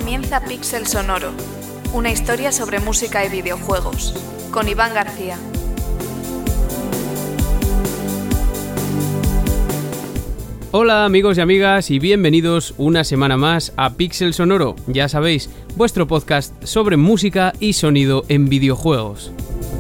Comienza Pixel Sonoro, una historia sobre música y videojuegos, con Iván García. Hola amigos y amigas y bienvenidos una semana más a Pixel Sonoro, ya sabéis, vuestro podcast sobre música y sonido en videojuegos.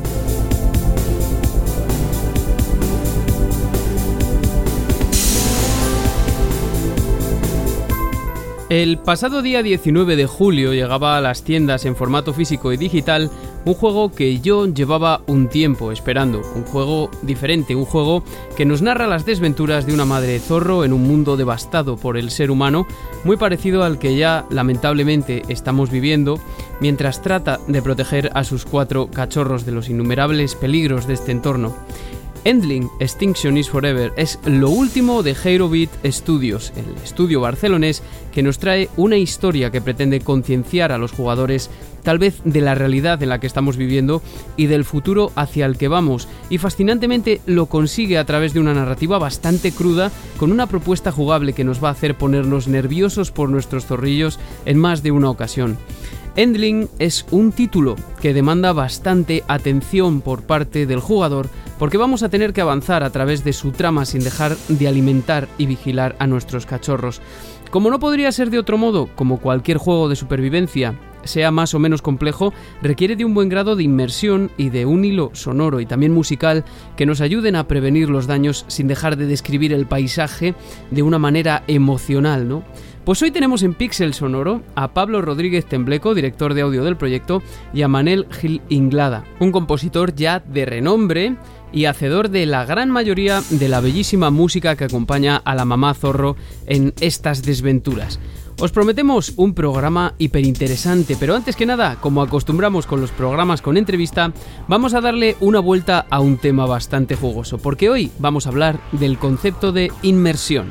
El pasado día 19 de julio llegaba a las tiendas en formato físico y digital un juego que yo llevaba un tiempo esperando, un juego diferente, un juego que nos narra las desventuras de una madre zorro en un mundo devastado por el ser humano, muy parecido al que ya lamentablemente estamos viviendo, mientras trata de proteger a sus 4 cachorros de los innumerables peligros de este entorno. Endling Extinction is Forever es lo último de Hero Beat Studios, el estudio barcelonés que nos trae una historia que pretende concienciar a los jugadores tal vez de la realidad en la que estamos viviendo y del futuro hacia el que vamos, y fascinantemente lo consigue a través de una narrativa bastante cruda con una propuesta jugable que nos va a hacer ponernos nerviosos por nuestros zorrillos en más de una ocasión. Endling es un título que demanda bastante atención por parte del jugador porque vamos a tener que avanzar a través de su trama sin dejar de alimentar y vigilar a nuestros cachorros. Como no podría ser de otro modo, como cualquier juego de supervivencia, sea más o menos complejo, requiere de un buen grado de inmersión y de un hilo sonoro y también musical que nos ayuden a prevenir los daños sin dejar de describir el paisaje de una manera emocional, ¿no? Pues hoy tenemos en Pixel Sonoro a Pablo Rodríguez Tembleco, director de audio del proyecto, y a Manel Gil Inglada, un compositor ya de renombre y hacedor de la gran mayoría de la bellísima música que acompaña a la mamá zorro en estas desventuras. Os prometemos un programa hiperinteresante, pero antes que nada, como acostumbramos con los programas con entrevista, vamos a darle una vuelta a un tema bastante jugoso, porque hoy vamos a hablar del concepto de inmersión.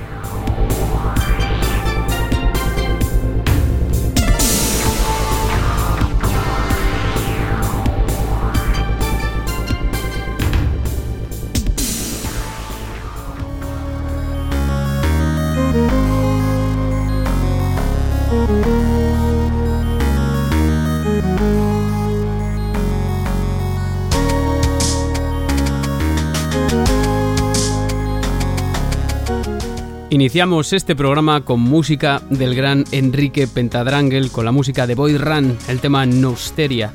Iniciamos este programa con música del gran Enrique Pentadrangle, con la música de Boy Run, el tema Nousteria.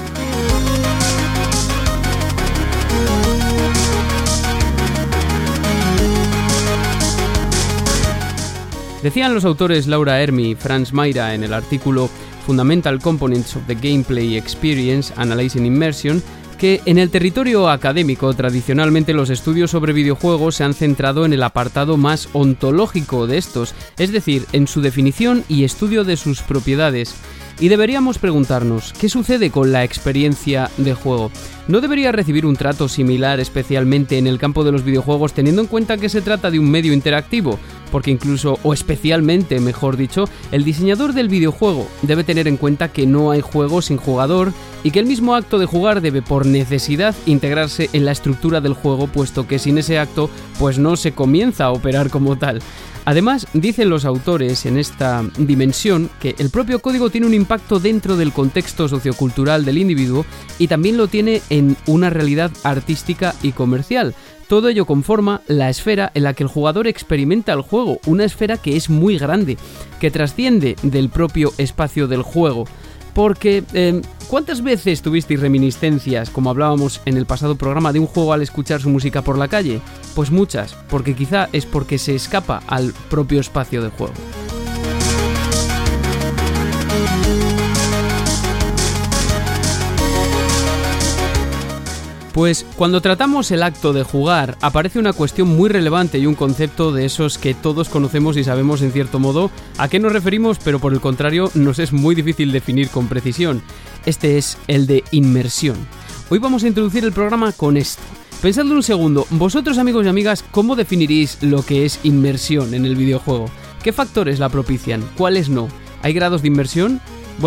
Decían los autores Laura Ermi y Franz Mayra en el artículo Fundamental Components of the Gameplay Experience Analyzing Immersion que en el territorio académico tradicionalmente los estudios sobre videojuegos se han centrado en el apartado más ontológico de estos, es decir, en su definición y estudio de sus propiedades. Y deberíamos preguntarnos, ¿qué sucede con la experiencia de juego? ¿No debería recibir un trato similar especialmente en el campo de los videojuegos teniendo en cuenta que se trata de un medio interactivo? Porque incluso, o especialmente, mejor dicho, el diseñador del videojuego debe tener en cuenta que no hay juego sin jugador y que el mismo acto de jugar debe por necesidad integrarse en la estructura del juego, puesto que sin ese acto pues no se comienza a operar como tal. Además, dicen los autores en esta dimensión que el propio código tiene un impacto dentro del contexto sociocultural del individuo y también lo tiene en una realidad artística y comercial. Todo ello conforma la esfera en la que el jugador experimenta el juego, una esfera que es muy grande, que trasciende del propio espacio del juego. Porque, ¿cuántas veces tuvisteis reminiscencias, como hablábamos en el pasado programa, de un juego al escuchar su música por la calle? Pues muchas, porque quizá es porque se escapa al propio espacio del juego. Pues cuando tratamos el acto de jugar aparece una cuestión muy relevante y un concepto de esos que todos conocemos y sabemos en cierto modo a qué nos referimos, pero por el contrario nos es muy difícil definir con precisión. Este es el de inmersión. Hoy vamos a introducir el programa con esto. Pensadlo un segundo, vosotros amigos y amigas, ¿cómo definiríais lo que es inmersión en el videojuego? ¿Qué factores la propician? ¿Cuáles no? ¿Hay grados de inmersión? Bueno,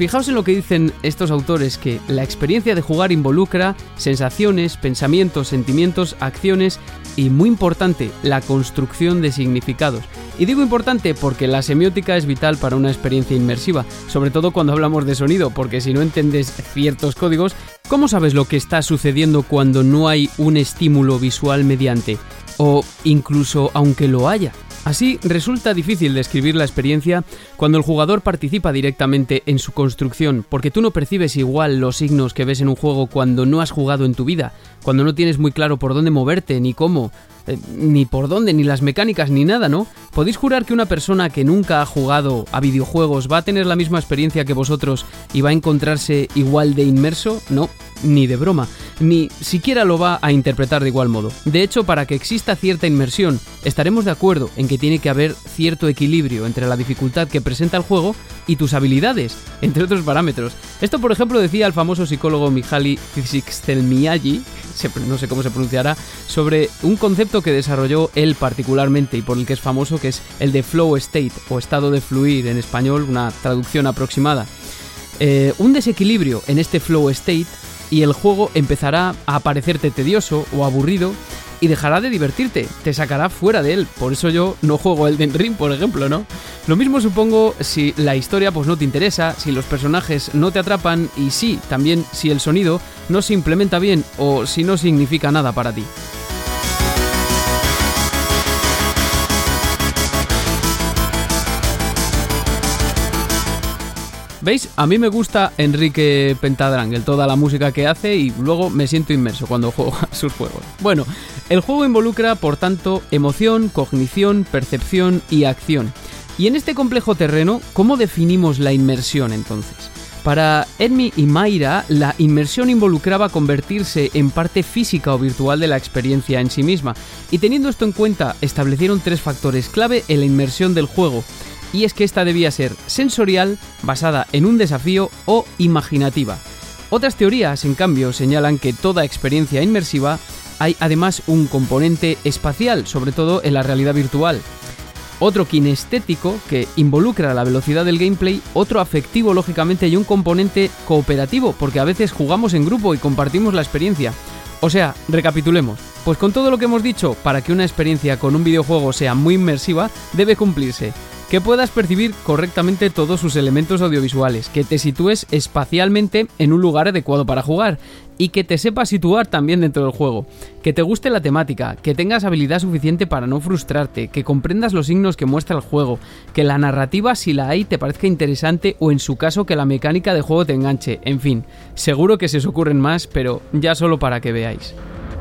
fijaos en lo que dicen estos autores, que la experiencia de jugar involucra sensaciones, pensamientos, sentimientos, acciones y, muy importante, la construcción de significados. Y digo importante porque la semiótica es vital para una experiencia inmersiva, sobre todo cuando hablamos de sonido, porque si no entiendes ciertos códigos, ¿cómo sabes lo que está sucediendo cuando no hay un estímulo visual mediante? O incluso aunque lo haya. Así, resulta difícil describir la experiencia cuando el jugador participa directamente en su construcción, porque tú no percibes igual los signos que ves en un juego cuando no has jugado en tu vida, cuando no tienes muy claro por dónde moverte, ni cómo, ni por dónde, ni las mecánicas, ni nada, ¿no? ¿Podéis jurar que una persona que nunca ha jugado a videojuegos va a tener la misma experiencia que vosotros y va a encontrarse igual de inmerso? No, ni de broma, ni siquiera lo va a interpretar de igual modo. De hecho, para que exista cierta inmersión, estaremos de acuerdo en que tiene que haber cierto equilibrio entre la dificultad que presenta el juego y tus habilidades, entre otros parámetros. Esto, por ejemplo, decía el famoso psicólogo Mihaly Csikszentmihalyi, no sé cómo se pronunciará, sobre un concepto que desarrolló él particularmente y por el que es famoso, que es el de flow state, o estado de fluir en español, una traducción aproximada. Un desequilibrio en este flow state y el juego empezará a parecerte tedioso o aburrido y dejará de divertirte, te sacará fuera de él. Por eso yo no juego Elden Ring, por ejemplo, ¿no? Lo mismo supongo si la historia pues no te interesa, si los personajes no te atrapan y sí, también si el sonido no se implementa bien o si no significa nada para ti. ¿Veis? A mí me gusta Enrique Pentadrangle, toda la música que hace, y luego me siento inmerso cuando juego a sus juegos. Bueno, el juego involucra, por tanto, emoción, cognición, percepción y acción. Y en este complejo terreno, ¿cómo definimos la inmersión entonces? Para Edmi y Mayra, la inmersión involucraba convertirse en parte física o virtual de la experiencia en sí misma. Y teniendo esto en cuenta, establecieron 3 factores clave en la inmersión del juego. Y es que esta debía ser sensorial, basada en un desafío, o imaginativa. Otras teorías, en cambio, señalan que toda experiencia inmersiva hay además un componente espacial, sobre todo en la realidad virtual. Otro kinestético, que involucra la velocidad del gameplay, otro afectivo, lógicamente, y un componente cooperativo, porque a veces jugamos en grupo y compartimos la experiencia. O sea, recapitulemos. Pues con todo lo que hemos dicho, para que una experiencia con un videojuego sea muy inmersiva, debe cumplirse que puedas percibir correctamente todos sus elementos audiovisuales, que te sitúes espacialmente en un lugar adecuado para jugar y que te sepas situar también dentro del juego, que te guste la temática, que tengas habilidad suficiente para no frustrarte, que comprendas los signos que muestra el juego, que la narrativa, si la hay, te parezca interesante o en su caso que la mecánica de juego te enganche. En fin, seguro que se os ocurren más, pero ya solo para que veáis.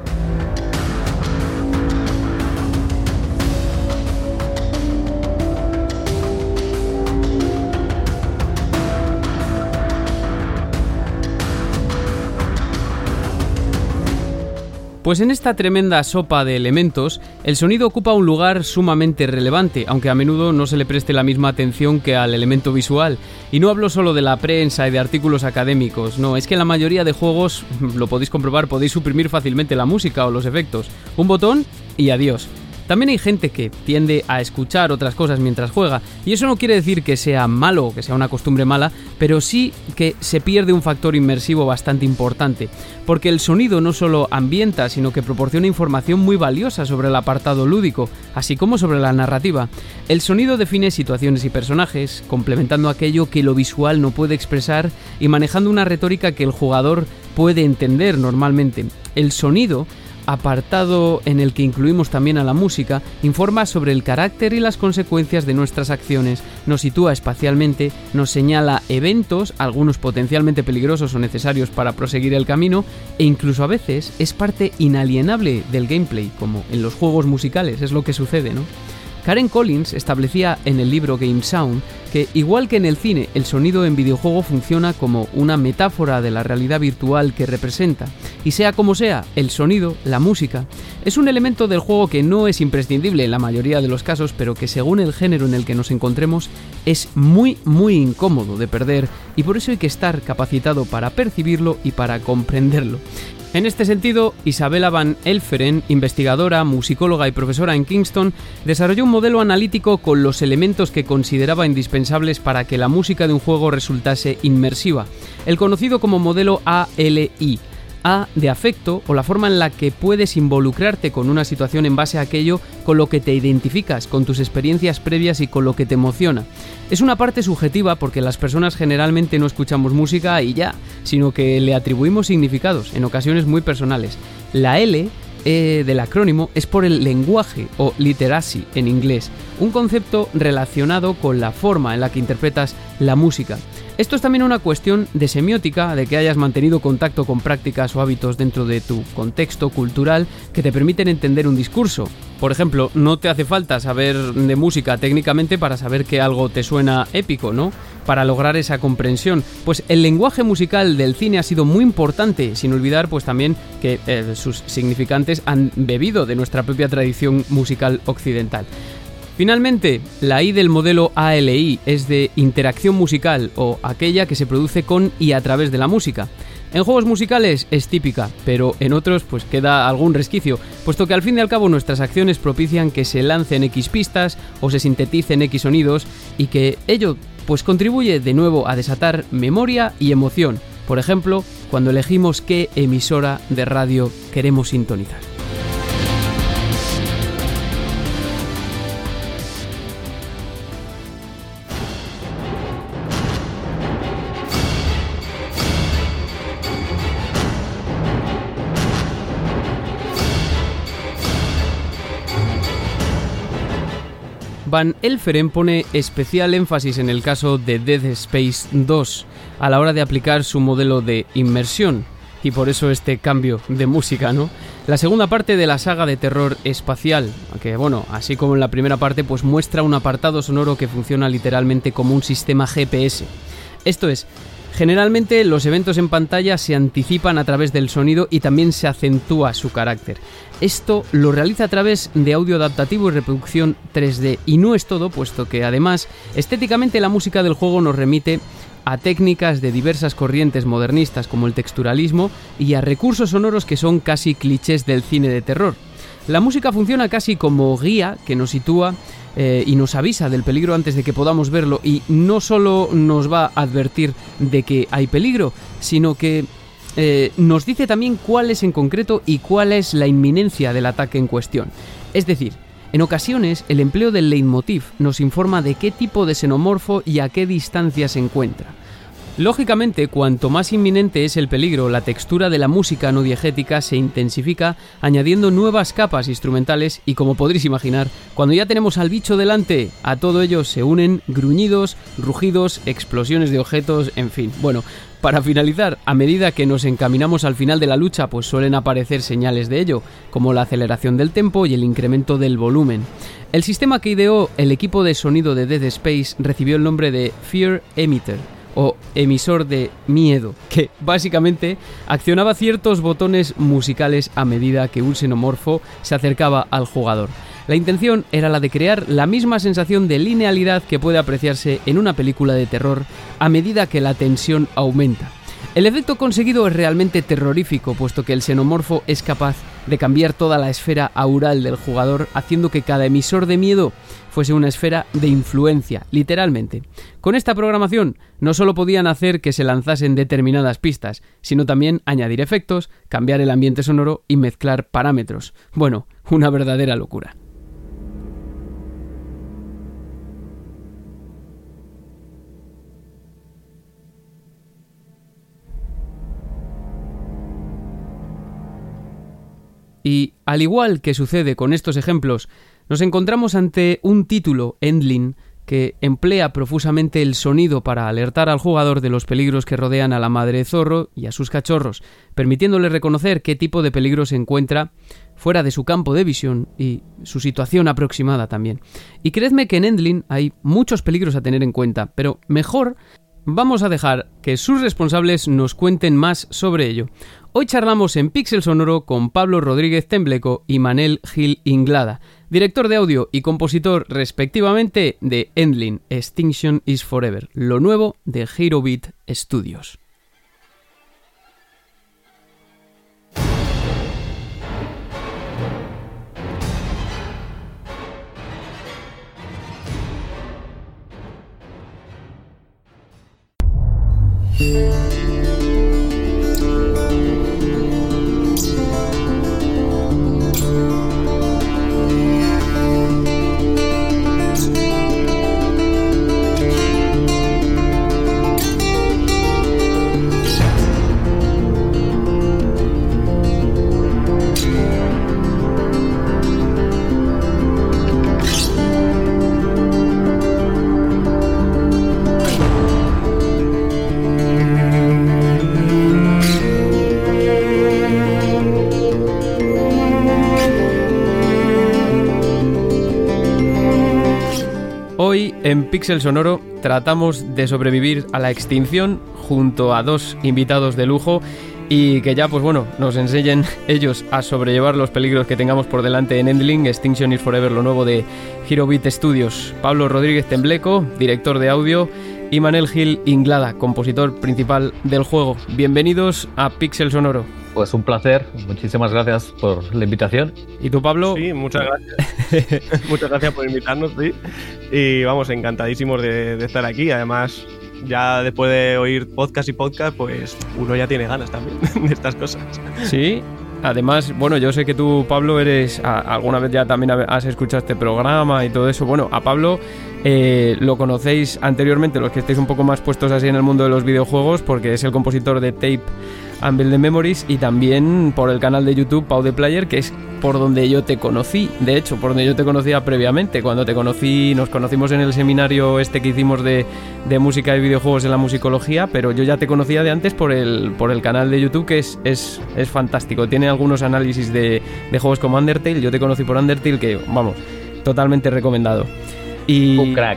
Pues en esta tremenda sopa de elementos, el sonido ocupa un lugar sumamente relevante, aunque a menudo no se le preste la misma atención que al elemento visual. Y no hablo solo de la prensa y de artículos académicos, no, es que en la mayoría de juegos, lo podéis comprobar, podéis suprimir fácilmente la música o los efectos. Un botón y adiós. También hay gente que tiende a escuchar otras cosas mientras juega, y eso no quiere decir que sea malo o que sea una costumbre mala, pero sí que se pierde un factor inmersivo bastante importante, porque el sonido no solo ambienta, sino que proporciona información muy valiosa sobre el apartado lúdico, así como sobre la narrativa. El sonido define situaciones y personajes, complementando aquello que lo visual no puede expresar y manejando una retórica que el jugador puede entender normalmente. El sonido, apartado en el que incluimos también a la música, informa sobre el carácter y las consecuencias de nuestras acciones, nos sitúa espacialmente, nos señala eventos, algunos potencialmente peligrosos o necesarios para proseguir el camino, e incluso a veces es parte inalienable del gameplay, como en los juegos musicales, es lo que sucede, ¿no? Karen Collins establecía en el libro Game Sound que, igual que en el cine, el sonido en videojuego funciona como una metáfora de la realidad virtual que representa. Y sea como sea, el sonido, la música, es un elemento del juego que no es imprescindible en la mayoría de los casos, pero que según el género en el que nos encontremos, es muy incómodo de perder, y por eso hay que estar capacitado para percibirlo y para comprenderlo. En este sentido, Isabella Van Elferen, investigadora, musicóloga y profesora en Kingston, desarrolló un modelo analítico con los elementos que consideraba indispensables para que la música de un juego resultase inmersiva, el conocido como modelo ALI. A de afecto, o la forma en la que puedes involucrarte con una situación en base a aquello con lo que te identificas, con tus experiencias previas y con lo que te emociona. Es una parte subjetiva porque las personas generalmente no escuchamos música y ya, sino que le atribuimos significados, en ocasiones muy personales. La L del acrónimo es por el lenguaje o literacy en inglés, un concepto relacionado con la forma en la que interpretas la música. Esto es también una cuestión de semiótica, de que hayas mantenido contacto con prácticas o hábitos dentro de tu contexto cultural que te permiten entender un discurso. Por ejemplo, no te hace falta saber de música técnicamente para saber que algo te suena épico, ¿no? Para lograr esa comprensión. Pues el lenguaje musical del cine ha sido muy importante, sin olvidar pues también que sus significantes han bebido de nuestra propia tradición musical occidental. Finalmente, la I del modelo ALI es de interacción musical, o aquella que se produce con y a través de la música. En juegos musicales es típica, pero en otros pues queda algún resquicio, puesto que al fin y al cabo nuestras acciones propician que se lancen X pistas o se sinteticen X sonidos, y que ello pues contribuye de nuevo a desatar memoria y emoción. Por ejemplo, cuando elegimos qué emisora de radio queremos sintonizar. Van Elferen pone especial énfasis en el caso de Dead Space 2 a la hora de aplicar su modelo de inmersión, y por eso este cambio de música, ¿no? La segunda parte de la saga de terror espacial, que bueno, así como en la primera parte, pues muestra un apartado sonoro que funciona literalmente como un sistema GPS. Esto es, generalmente los eventos en pantalla se anticipan a través del sonido y también se acentúa su carácter. Esto lo realiza a través de audio adaptativo y reproducción 3D. Y no es todo, puesto que además, estéticamente la música del juego nos remite a técnicas de diversas corrientes modernistas como el texturalismo y a recursos sonoros que son casi clichés del cine de terror. La música funciona casi como guía que nos sitúa y nos avisa del peligro antes de que podamos verlo, y no solo nos va a advertir de que hay peligro, sino que nos dice también cuál es en concreto y cuál es la inminencia del ataque en cuestión. Es decir, en ocasiones el empleo del leitmotiv nos informa de qué tipo de xenomorfo y a qué distancia se encuentra. Lógicamente, cuanto más inminente es el peligro, la textura de la música no diegética se intensifica añadiendo nuevas capas instrumentales, y como podréis imaginar, cuando ya tenemos al bicho delante, a todo ello se unen gruñidos, rugidos, explosiones de objetos, en fin. Bueno, para finalizar, a medida que nos encaminamos al final de la lucha, pues suelen aparecer señales de ello, como la aceleración del tempo y el incremento del volumen. El sistema que ideó el equipo de sonido de Dead Space recibió el nombre de Fear Emitter, o emisor de miedo, que básicamente accionaba ciertos botones musicales a medida que un xenomorfo se acercaba al jugador. La intención era la de crear la misma sensación de linealidad que puede apreciarse en una película de terror a medida que la tensión aumenta. El efecto conseguido es realmente terrorífico, puesto que el xenomorfo es capaz de cambiar toda la esfera aural del jugador, haciendo que cada emisor de miedo fuese una esfera de influencia, literalmente. Con esta programación no solo podían hacer que se lanzasen determinadas pistas, sino también añadir efectos, cambiar el ambiente sonoro y mezclar parámetros. Bueno, una verdadera locura. Y, al igual que sucede con estos ejemplos, nos encontramos ante un título, Endling, que emplea profusamente el sonido para alertar al jugador de los peligros que rodean a la madre zorro y a sus cachorros, permitiéndole reconocer qué tipo de peligro se encuentra fuera de su campo de visión y su situación aproximada también. Y creedme que en Endling hay muchos peligros a tener en cuenta, pero mejor vamos a dejar que sus responsables nos cuenten más sobre ello. Hoy charlamos en Pixel Sonoro con Pablo Rodríguez Tembleco y Manel Gil Inglada, director de audio y compositor respectivamente de Endling, Extinction is Forever, lo nuevo de Hero Beat Studios. Hoy en Pixel Sonoro tratamos de sobrevivir a la extinción junto a dos invitados de lujo y que ya pues bueno nos enseñen ellos a sobrellevar los peligros que tengamos por delante en Endling. Extinction is Forever, lo nuevo de Hero Beat Studios. Pablo Rodríguez Tembleco, director de audio, y Manel Gil Inglada, compositor principal del juego. Bienvenidos a Pixel Sonoro. Pues un placer, muchísimas gracias por la invitación. ¿Y tú, Pablo? Sí, muchas gracias. Muchas gracias por invitarnos, sí. Y vamos, encantadísimos de estar aquí. Además, ya después de oír podcast y podcast, pues uno ya tiene ganas también de estas cosas. Sí. Además, bueno, yo sé que tú, Pablo, alguna vez ya también has escuchado este programa y todo eso. Bueno, a Pablo lo conocéis anteriormente, los que estéis un poco más puestos así en el mundo de los videojuegos, porque es el compositor de Tape and Build the Memories, y también por el canal de YouTube Pau the Player, que es por donde yo te conocí. De hecho, por donde yo te conocía previamente. Cuando te conocí, nos conocimos en el seminario que hicimos de música y videojuegos en la musicología, pero yo ya te conocía de antes por el canal de YouTube, que es fantástico. Tiene algunos análisis de juegos como Undertale. Yo te conocí por Undertale, que vamos, totalmente recomendado. Y un crack.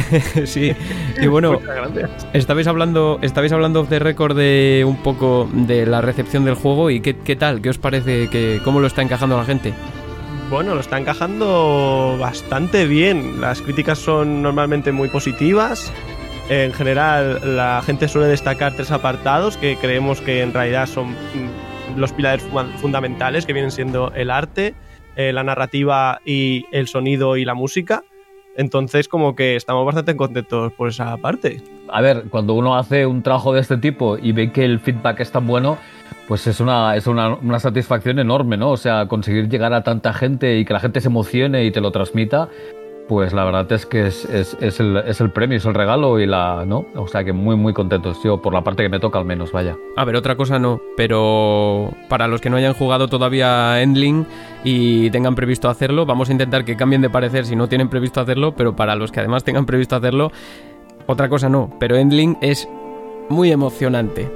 Sí. Y bueno, estabais hablando off the record de un poco de la recepción del juego y qué tal, qué os parece, cómo lo está encajando la gente. Bueno, lo está encajando bastante bien. Las críticas son normalmente muy positivas. En general, la gente suele destacar 3 apartados que creemos que en realidad son los pilares fundamentales, que vienen siendo el arte, la narrativa y el sonido y la música. Entonces, como que estamos bastante contentos por esa parte. A ver, cuando uno hace un trabajo de este tipo y ve que el feedback es tan bueno, pues es una satisfacción enorme, ¿no? O sea, conseguir llegar a tanta gente y que la gente se emocione y te lo transmita, pues la verdad es que es el premio, es el regalo y ¿no? O sea que muy, muy contentos, yo, por la parte que me toca al menos, vaya. A ver, otra cosa no, pero para los que no hayan jugado todavía Endling y tengan previsto hacerlo, vamos a intentar que cambien de parecer si no tienen previsto hacerlo, pero para los que además tengan previsto hacerlo, otra cosa no, pero Endling es muy emocionante.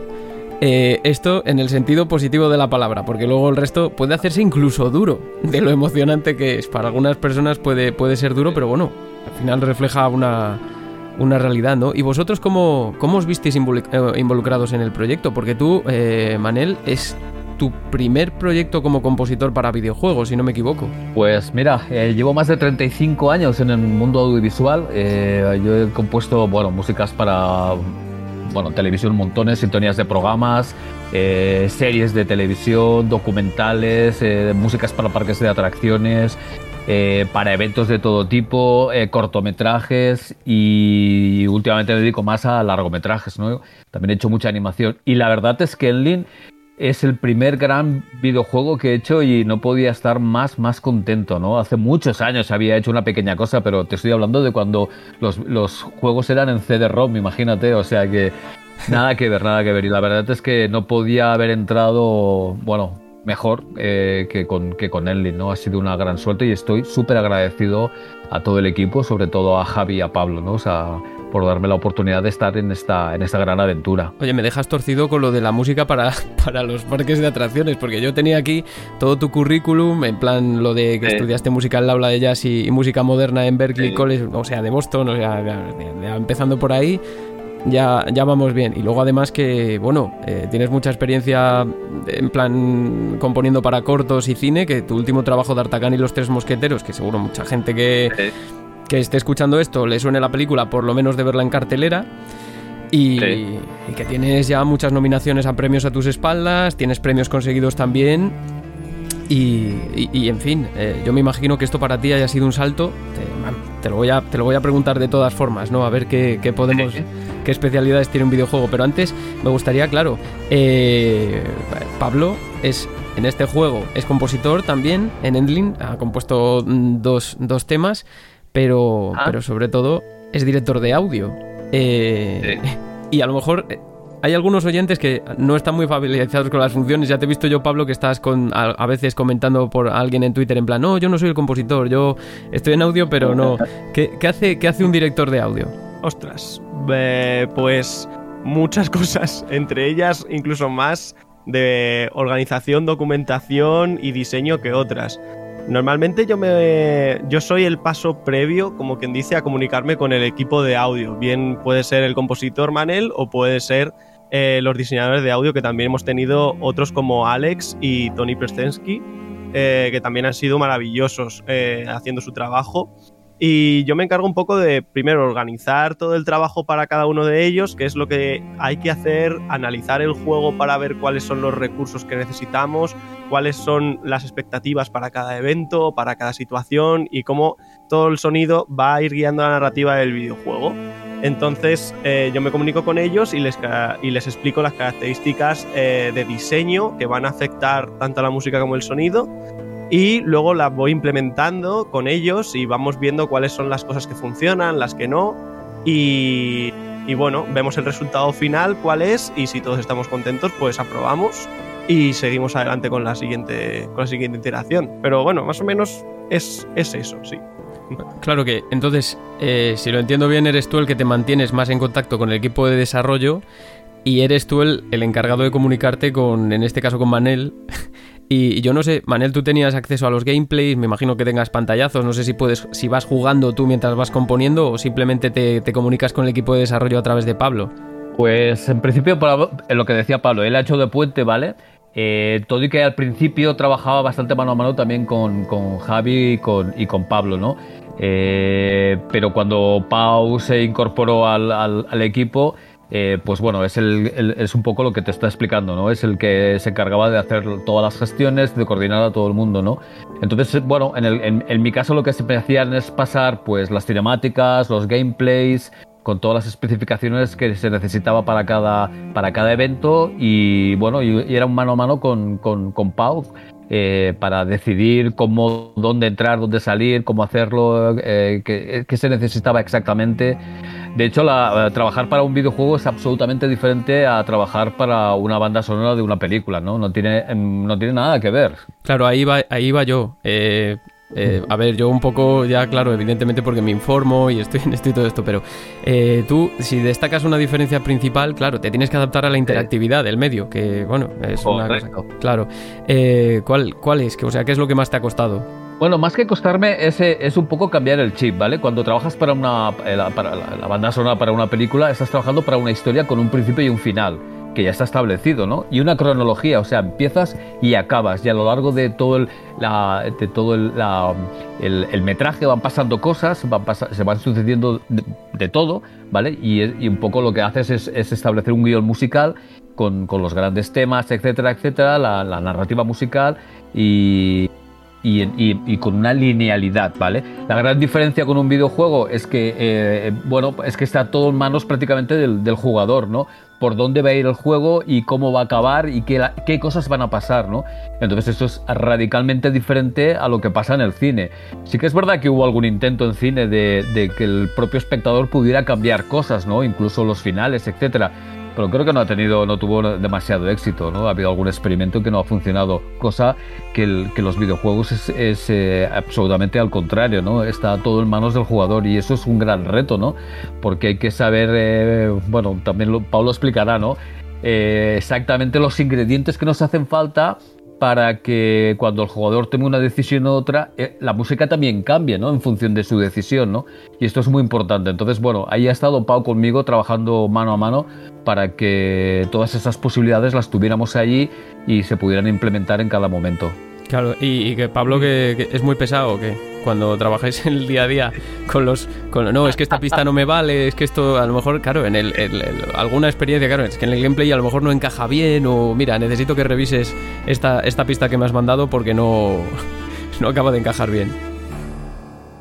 Esto en el sentido positivo de la palabra, porque luego el resto puede hacerse incluso duro de lo emocionante que es. Para algunas personas puede ser duro, pero bueno, al final refleja una realidad, ¿no? ¿Y vosotros cómo os visteis involucrados en el proyecto? Porque tú, Manel, es tu primer proyecto como compositor para videojuegos, si no me equivoco. Pues mira, llevo más de 35 años en el mundo audiovisual. Yo he compuesto, músicas para televisión, montones, sintonías de programas, series de televisión, documentales, músicas para parques de atracciones, para eventos de todo tipo, cortometrajes, y últimamente me dedico más a largometrajes, ¿no? También he hecho mucha animación y la verdad es que Endling es el primer gran videojuego que he hecho y no podía estar más contento, ¿no? Hace muchos años había hecho una pequeña cosa, pero te estoy hablando de cuando los juegos eran en CD-ROM, imagínate, o sea que nada que ver. Y la verdad es que no podía haber entrado, mejor que con Endling, ¿no? Ha sido una gran suerte y estoy súper agradecido a todo el equipo, sobre todo a Javi y a Pablo, ¿no? O sea, por darme la oportunidad de estar en esta gran aventura. Oye, me dejas torcido con lo de la música para los parques de atracciones, porque yo tenía aquí todo tu currículum, en plan lo de que estudiaste música en la aula de jazz y música moderna en Berklee College, o sea, de Boston, o sea, ya empezando por ahí, ya vamos bien. Y luego además que, tienes mucha experiencia en plan componiendo para cortos y cine, que tu último trabajo de Artacan y los Tres Mosqueteros, que seguro mucha gente que esté escuchando esto le suene la película, por lo menos de verla en cartelera, y que tienes ya muchas nominaciones a premios a tus espaldas, tienes premios conseguidos también, y en fin, yo me imagino que esto para ti haya sido un salto te lo voy a preguntar de todas formas, ¿no? A ver qué especialidades tiene un videojuego. Pero antes me gustaría, claro, Pablo en este juego es compositor también, en Endling, ha compuesto dos temas, pero sobre todo es director de audio. Y a lo mejor hay algunos oyentes que no están muy familiarizados con las funciones. Ya te he visto yo, Pablo, que estás a veces comentando por alguien en Twitter en plan, no, yo no soy el compositor, yo estoy en audio, pero no. ¿Qué hace un director de audio? Ostras, pues muchas cosas, entre ellas incluso más de organización, documentación y diseño que otras. Normalmente yo soy el paso previo, como quien dice, a comunicarme con el equipo de audio. Bien puede ser el compositor Manel o puede ser los diseñadores de audio, que también hemos tenido otros como Alex y Tony Prestensky, que también han sido maravillosos haciendo su trabajo. Y yo me encargo un poco de, primero, organizar todo el trabajo para cada uno de ellos, que es lo que hay que hacer, analizar el juego para ver cuáles son los recursos que necesitamos, cuáles son las expectativas para cada evento, para cada situación y cómo todo el sonido va a ir guiando la narrativa del videojuego. Entonces yo me comunico con ellos y les explico las características de diseño que van a afectar tanto a la música como el sonido. Y luego las voy implementando con ellos y vamos viendo cuáles son las cosas que funcionan, las que no. Y bueno, vemos el resultado final, cuál es, y si todos estamos contentos, pues aprobamos y seguimos adelante con la siguiente iteración. Pero bueno, más o menos es eso, sí. Claro que, entonces, si lo entiendo bien, eres tú el que te mantienes más en contacto con el equipo de desarrollo y eres tú el encargado de comunicarte en este caso con Manel. Y yo no sé, Manel, tú tenías acceso a los gameplays, me imagino que tengas pantallazos, no sé si vas jugando tú mientras vas componiendo o simplemente te comunicas con el equipo de desarrollo a través de Pablo. Pues en principio, en lo que decía Pablo, él ha hecho de puente, ¿vale? Todo y que al principio trabajaba bastante mano a mano también con Javi y con Pablo, ¿no? Pero cuando Pau se incorporó al equipo, pues bueno, es un poco lo que te está explicando, ¿no? Es el que se encargaba de hacer todas las gestiones, de coordinar a todo el mundo, ¿no? Entonces, bueno, en mi caso lo que siempre hacían es pasar pues las cinemáticas, los gameplays, con todas las especificaciones que se necesitaba para cada evento y bueno, y era un mano a mano con Pau para decidir dónde entrar, dónde salir, cómo hacerlo, qué se necesitaba exactamente. De hecho, trabajar para un videojuego es absolutamente diferente a trabajar para una banda sonora de una película, ¿no? No tiene nada que ver. Claro, ahí va yo. A ver, yo un poco ya, claro, evidentemente porque me informo y estoy en esto y todo esto, pero tú, si destacas una diferencia principal, claro, te tienes que adaptar a la interactividad del medio, que, bueno, es una cosa. Claro. ¿Cuál es? O sea, ¿qué es lo que más te ha costado? Bueno, más que costarme es un poco cambiar el chip, ¿vale? Cuando trabajas para la banda sonora para una película, estás trabajando para una historia con un principio y un final, que ya está establecido, ¿no? Y una cronología, o sea, empiezas y acabas, y a lo largo de todo el metraje van pasando cosas, se van sucediendo de todo, ¿vale? Y un poco lo que haces es establecer un guión musical con los grandes temas, etcétera, etcétera, la narrativa musical y con una linealidad, ¿vale? La gran diferencia con un videojuego es que, es que está todo en manos prácticamente del jugador, ¿no? Por dónde va a ir el juego y cómo va a acabar y qué cosas van a pasar, ¿no? Entonces esto es radicalmente diferente a lo que pasa en el cine. Sí que es verdad que hubo algún intento en cine de que el propio espectador pudiera cambiar cosas, ¿no? Incluso los finales, etcétera. Pero creo que no tuvo demasiado éxito, ¿no? Ha habido algún experimento que no ha funcionado, cosa que los videojuegos es absolutamente al contrario, ¿no? Está todo en manos del jugador y eso es un gran reto, ¿no? Porque hay que saber, también Pablo explicará, ¿no? Exactamente los ingredientes que nos hacen falta para que cuando el jugador tome una decisión u otra, la música también cambie, ¿no? En función de su decisión, ¿no? Y esto es muy importante. Entonces, bueno, ahí ha estado Pau conmigo trabajando mano a mano para que todas esas posibilidades las tuviéramos allí y se pudieran implementar en cada momento. Claro, y que Pablo que es muy pesado, que cuando trabajáis en el día a día no, es que esta pista no me vale, es que esto a lo mejor, claro, en alguna experiencia, claro, es que en el gameplay a lo mejor no encaja bien o mira, necesito que revises esta pista que me has mandado porque no acaba de encajar bien.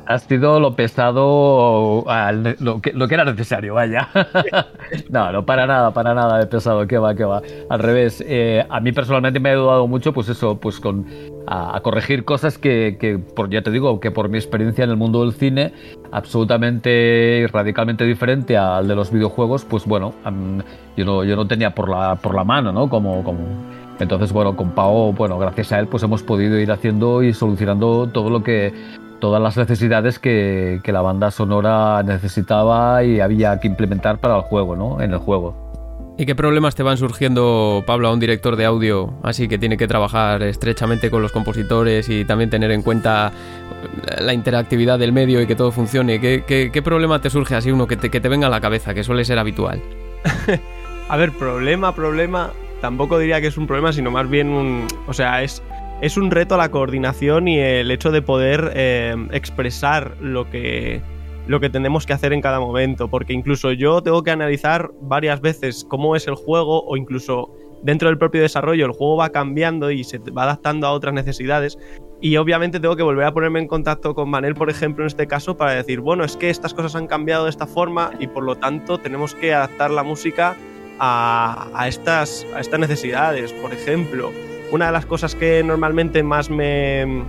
ha sido lo pesado, lo que era necesario, vaya. No, para nada de pesado, que va. Al revés, a mí personalmente me ha ayudado mucho, pues eso, pues a corregir cosas ya te digo, que por mi experiencia en el mundo del cine, absolutamente y radicalmente diferente al de los videojuegos, pues bueno, yo no tenía por la mano, ¿no? Entonces, bueno, con Pau, bueno, gracias a él, pues hemos podido ir haciendo y solucionando todas las necesidades que la banda sonora necesitaba y había que implementar para el juego, ¿no? En el juego. ¿Y qué problemas te van surgiendo, Pablo, a un director de audio así que tiene que trabajar estrechamente con los compositores y también tener en cuenta la interactividad del medio y que todo funcione? ¿Qué problema te surge así uno que te venga a la cabeza, que suele ser habitual? A ver, problema, tampoco diría que es un problema, sino más bien es un reto a la coordinación y el hecho de poder expresar lo que tenemos que hacer en cada momento, porque incluso yo tengo que analizar varias veces cómo es el juego, o incluso dentro del propio desarrollo el juego va cambiando y se va adaptando a otras necesidades, y obviamente tengo que volver a ponerme en contacto con Manel, por ejemplo, en este caso, para decir, bueno, es que estas cosas han cambiado de esta forma y por lo tanto tenemos que adaptar la música a estas necesidades. Por ejemplo, una de las cosas que normalmente más me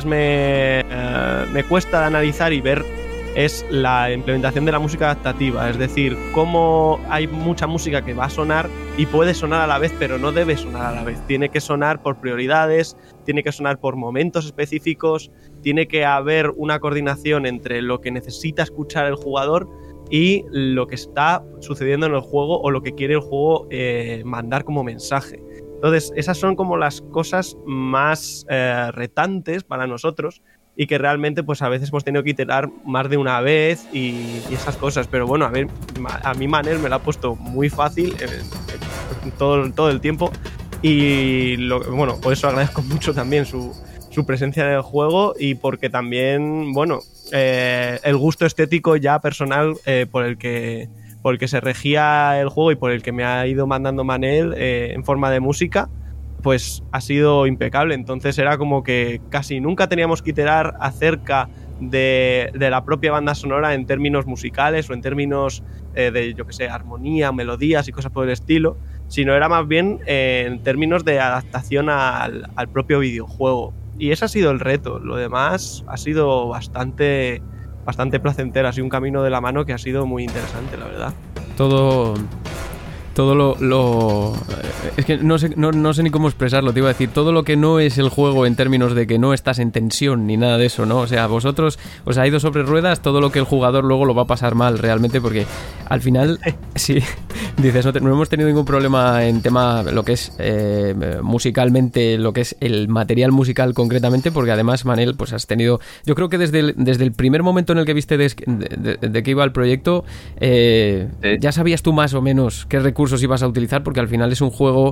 cuesta de analizar y ver es la implementación de la música adaptativa, es decir, cómo hay mucha música que va a sonar y puede sonar a la vez, pero no debe sonar a la vez. Tiene que sonar por prioridades, tiene que sonar por momentos específicos, tiene que haber una coordinación entre lo que necesita escuchar el jugador y lo que está sucediendo en el juego o lo que quiere el juego mandar como mensaje. Entonces, esas son como las cosas más retantes para nosotros y que realmente pues a veces hemos tenido que iterar más de una vez y esas cosas. Pero bueno, a mí Manel me lo ha puesto muy fácil todo el tiempo y por eso agradezco mucho también su presencia en el juego y porque también, bueno, el gusto estético ya personal por el que se regía el juego y por el que me ha ido mandando Manel en forma de música, pues ha sido impecable. Entonces era como que casi nunca teníamos que iterar acerca de la propia banda sonora en términos musicales o en términos de, yo que sé, armonía, melodías y cosas por el estilo, sino era más bien en términos de adaptación al propio videojuego. Y ese ha sido el reto. Lo demás ha sido bastante placentero. Ha sido un camino de la mano que ha sido muy interesante, la verdad. Todo es que no sé ni cómo expresarlo, te iba a decir, todo lo que no es el juego en términos de que no estás en tensión ni nada de eso, ¿no? O sea, vosotros os ha ido sobre ruedas todo lo que el jugador luego lo va a pasar mal realmente, porque al final, sí, dices, no hemos tenido ningún problema en tema lo que es musicalmente, lo que es el material musical concretamente, porque además, Manel, pues has tenido, yo creo que desde el primer momento en el que viste de que iba el proyecto, ya sabías tú más o menos qué recursos ibas a utilizar, porque al final es un juego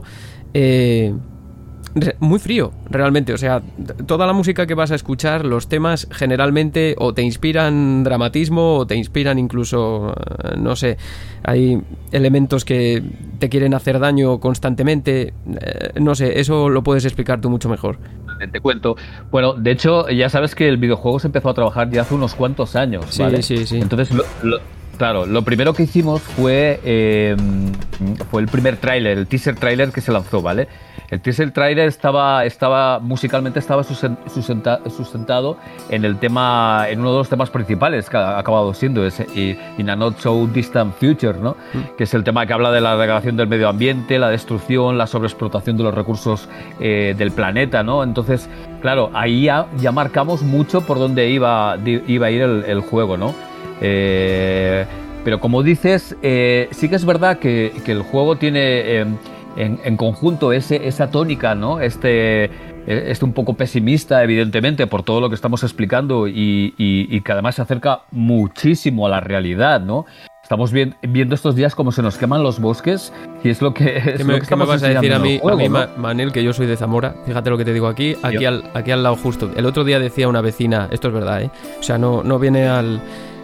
muy frío, realmente. O sea, toda la música que vas a escuchar, los temas generalmente o te inspiran dramatismo o te inspiran incluso, no sé, hay elementos que te quieren hacer daño constantemente, no sé, eso lo puedes explicar tú mucho mejor. Te cuento. Bueno, de hecho, ya sabes que el videojuego se empezó a trabajar ya hace unos cuantos años, ¿vale? Sí. Entonces, claro, lo primero que hicimos fue el primer tráiler, el teaser tráiler que se lanzó, ¿vale? El teaser tráiler musicalmente estaba sustentado en uno de los temas principales que ha acabado siendo ese In a Not So Distant Future, ¿no? Que es el tema que habla de la degradación del medio ambiente, la destrucción, la sobreexplotación de los recursos del planeta, ¿no? Entonces, claro, ahí ya marcamos mucho por dónde iba a ir el juego, ¿no? Pero como dices, sí que es verdad que el juego tiene en conjunto esa tónica, ¿no? Un poco pesimista, evidentemente, por todo lo que estamos explicando y que además se acerca muchísimo a la realidad, ¿no? Estamos viendo estos días cómo se nos queman los bosques y es lo que ¿Qué me vas a decir a mí, ¿no? Manel, que yo soy de Zamora? Fíjate lo que te digo aquí al lado justo. El otro día decía una vecina, esto es verdad, ¿eh? O sea, no viene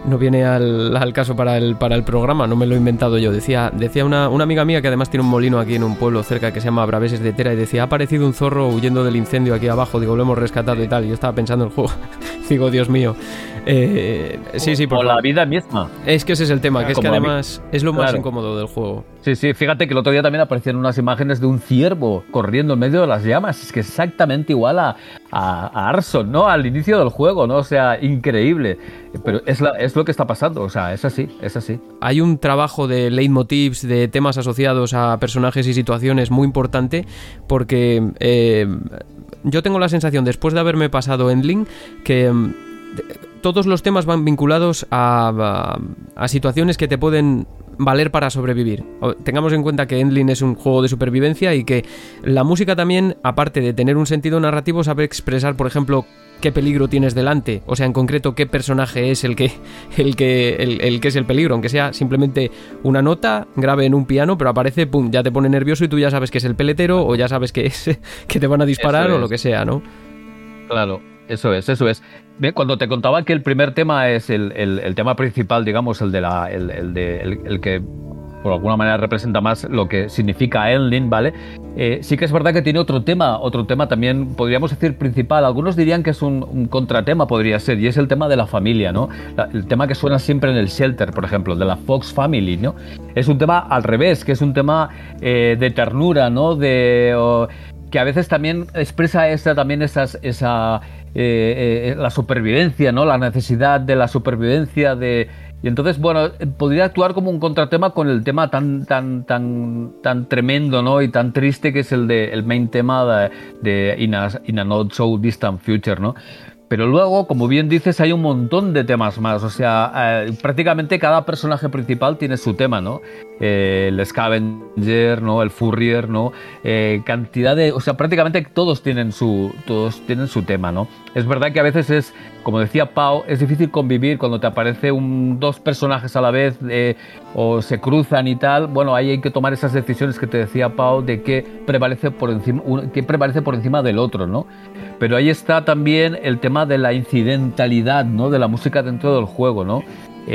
no viene al caso para el programa, no me lo he inventado yo. Decía una amiga mía que además tiene un molino aquí en un pueblo cerca que se llama Braveses de Tera, y decía, ha aparecido un zorro huyendo del incendio aquí abajo, digo, lo hemos rescatado y tal. Y yo estaba pensando en el juego, digo, Dios mío. Sí, por la vida misma. Es que ese es el tema, que es que además es lo más incómodo del juego. Sí, fíjate que el otro día también aparecieron unas imágenes de un ciervo corriendo en medio de las llamas. Es que es exactamente igual a Arson, ¿no? Al inicio del juego, ¿no? O sea, increíble. Pero es lo que está pasando, o sea, es así. Hay un trabajo de leitmotivs, de temas asociados a personajes y situaciones muy importante, porque yo tengo la sensación, después de haberme pasado Endling, que todos los temas van vinculados a situaciones que te pueden valer para sobrevivir. Tengamos en cuenta que Endling es un juego de supervivencia y que la música también, aparte de tener un sentido narrativo, sabe expresar, por ejemplo, qué peligro tienes delante, o sea, en concreto qué personaje es el que es el peligro, aunque sea simplemente una nota grave en un piano, pero aparece, pum, ya te pone nervioso y tú ya sabes que es el peletero, o ya sabes que te van a disparar o lo que sea, ¿no? Claro. Eso es. Bien, cuando te contaba que el primer tema es el tema principal, digamos, el que por alguna manera representa más lo que significa Endling, ¿vale? Sí que es verdad que tiene otro tema también, podríamos decir principal. Algunos dirían que es un contratema, podría ser, y es el tema de la familia, ¿no? El tema que suena siempre en el Shelter, por ejemplo, de la Fox Family, ¿no? Es un tema al revés, que es un tema de ternura, ¿no? Que a veces también expresa la supervivencia, ¿no? La necesidad de la supervivencia y entonces, bueno, podría actuar como un contratema con el tema tan tremendo, ¿no? Y tan triste que es el main tema de In a Not So Distant Future, ¿no? Pero luego, como bien dices, hay un montón de temas más. O sea, prácticamente cada personaje principal tiene su tema, ¿no? El Scavenger, ¿no? El Furrier, ¿no? Cantidad de... O sea, prácticamente todos tienen su tema, ¿no? Es verdad que a veces es, como decía Pau, es difícil convivir cuando te aparecen dos personajes a la vez o se cruzan y tal. Bueno, ahí hay que tomar esas decisiones que te decía Pau de qué prevalece por encima del otro, ¿no? Pero ahí está también el tema de la incidentalidad, ¿no? De la música dentro del juego, ¿no?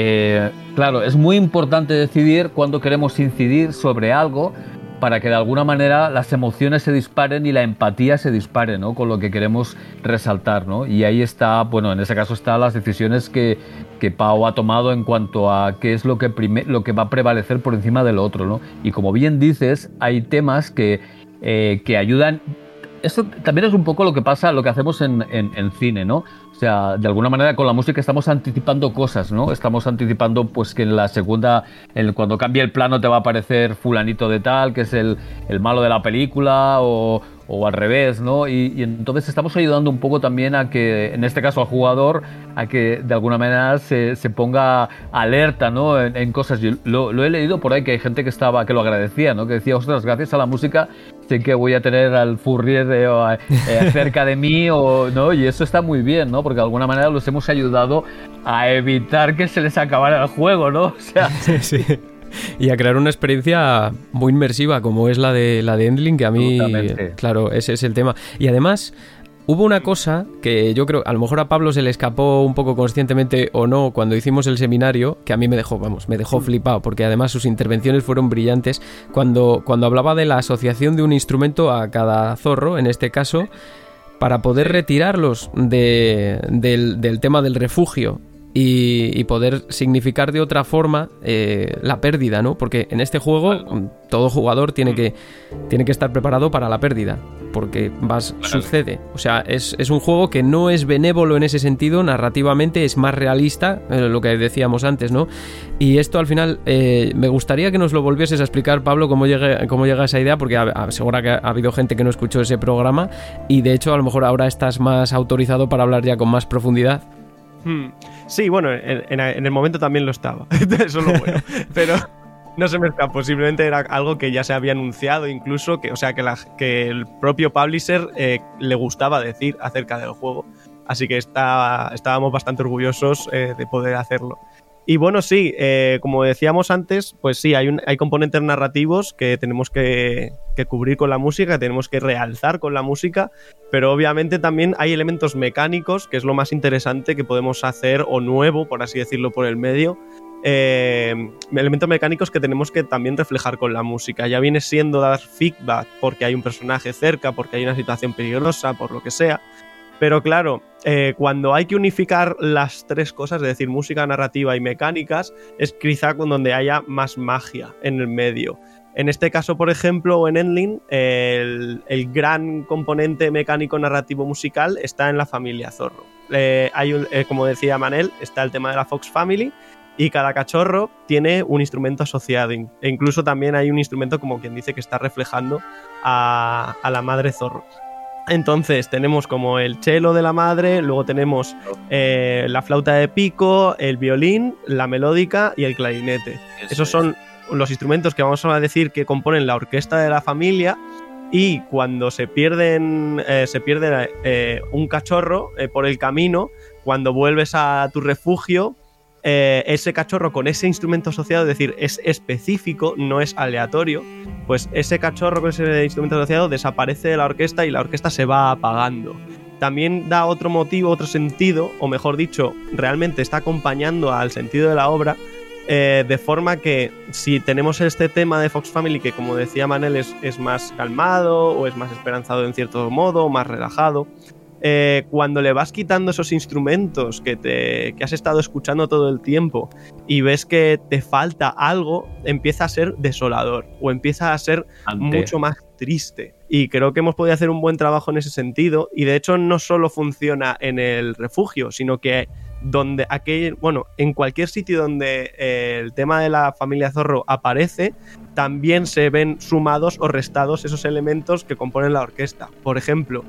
Claro, es muy importante decidir cuándo queremos incidir sobre algo para que de alguna manera las emociones se disparen y la empatía se dispare, ¿no? Con lo que queremos resaltar, ¿no? Y ahí está, bueno, en ese caso están las decisiones que Pau ha tomado en cuanto a qué es lo que va a prevalecer por encima del otro, ¿no? Y como bien dices, hay temas que ayudan. Esto también es un poco lo que pasa, lo que hacemos en cine, ¿no? O sea, de alguna manera con la música estamos anticipando cosas, ¿no? Estamos anticipando pues que en la segunda, cuando cambie el plano te va a aparecer fulanito de tal, que es el malo de la película, o al revés, ¿no? Y entonces estamos ayudando un poco también a que, en este caso al jugador, a que de alguna manera se ponga alerta, ¿no? En cosas. Yo lo he leído por ahí, que hay gente que lo agradecía, ¿no? Que decía, ostras, gracias a la música sé que voy a tener al Furrier cerca de mí, ¿no? Y eso está muy bien, ¿no? Porque de alguna manera los hemos ayudado a evitar que se les acabara el juego, ¿no? O sea... Sí. Y a crear una experiencia muy inmersiva como es la de Endling, que a mí, claro, ese es el tema. Y además hubo una cosa que yo creo, a lo mejor a Pablo se le escapó un poco conscientemente o no cuando hicimos el seminario, que a mí me dejó flipado, porque además sus intervenciones fueron brillantes cuando hablaba de la asociación de un instrumento a cada zorro, en este caso, para poder retirarlos del tema del refugio. Y poder significar de otra forma la pérdida, ¿no? Porque en este juego todo jugador tiene que estar preparado para la pérdida, porque sucede. O sea, es un juego que no es benévolo en ese sentido, narrativamente es más realista, lo que decíamos antes, ¿no? Y esto al final me gustaría que nos lo volvieses a explicar, Pablo, cómo llega a esa idea, porque seguro que ha habido gente que no escuchó ese programa y de hecho a lo mejor ahora estás más autorizado para hablar ya con más profundidad. Sí, bueno, en el momento también lo estaba. Eso es lo bueno. Pero no se me escapó. Simplemente era algo que ya se había anunciado, incluso, que el propio publisher le gustaba decir acerca del juego. Así que estábamos bastante orgullosos de poder hacerlo. Y bueno, sí, como decíamos antes, pues sí, hay componentes narrativos que tenemos que cubrir con la música, que tenemos que realzar con la música, pero obviamente también hay elementos mecánicos, que es lo más interesante que podemos hacer, o nuevo, por así decirlo, por el medio. Elementos mecánicos que tenemos que también reflejar con la música. Ya viene siendo dar feedback porque hay un personaje cerca, porque hay una situación peligrosa, por lo que sea. Pero claro, cuando hay que unificar las tres cosas, es decir, música, narrativa y mecánicas, es quizá con donde haya más magia en el medio. En este caso, por ejemplo, en Endling, el gran componente mecánico, narrativo, musical está en la familia Zorro. Como decía Manel, está el tema de la Fox Family, y cada cachorro tiene un instrumento asociado. E incluso también hay un instrumento, como quien dice, que está reflejando a la madre zorro. Entonces tenemos como el cello de la madre, luego tenemos la flauta de pico, el violín, la melódica y el clarinete. Esos son los instrumentos que vamos a decir que componen la orquesta de la familia. Y cuando se pierde un cachorro por el camino, cuando vuelves a tu refugio, ese cachorro con ese instrumento asociado, es decir, es específico, no es aleatorio, pues ese cachorro con ese instrumento asociado desaparece de la orquesta y la orquesta se va apagando. También da otro motivo, otro sentido, o mejor dicho, realmente está acompañando al sentido de la obra, de forma que si tenemos este tema de Fox Family, que como decía Manel es más calmado o es más esperanzado en cierto modo, más relajado, cuando le vas quitando esos instrumentos que has estado escuchando todo el tiempo y ves que te falta algo, empieza a ser desolador o empieza a ser mucho más triste. Y creo que hemos podido hacer un buen trabajo en ese sentido, y de hecho no solo funciona en el refugio, sino que en cualquier sitio donde el tema de la familia Zorro aparece, también se ven sumados o restados esos elementos que componen la orquesta. Por ejemplo,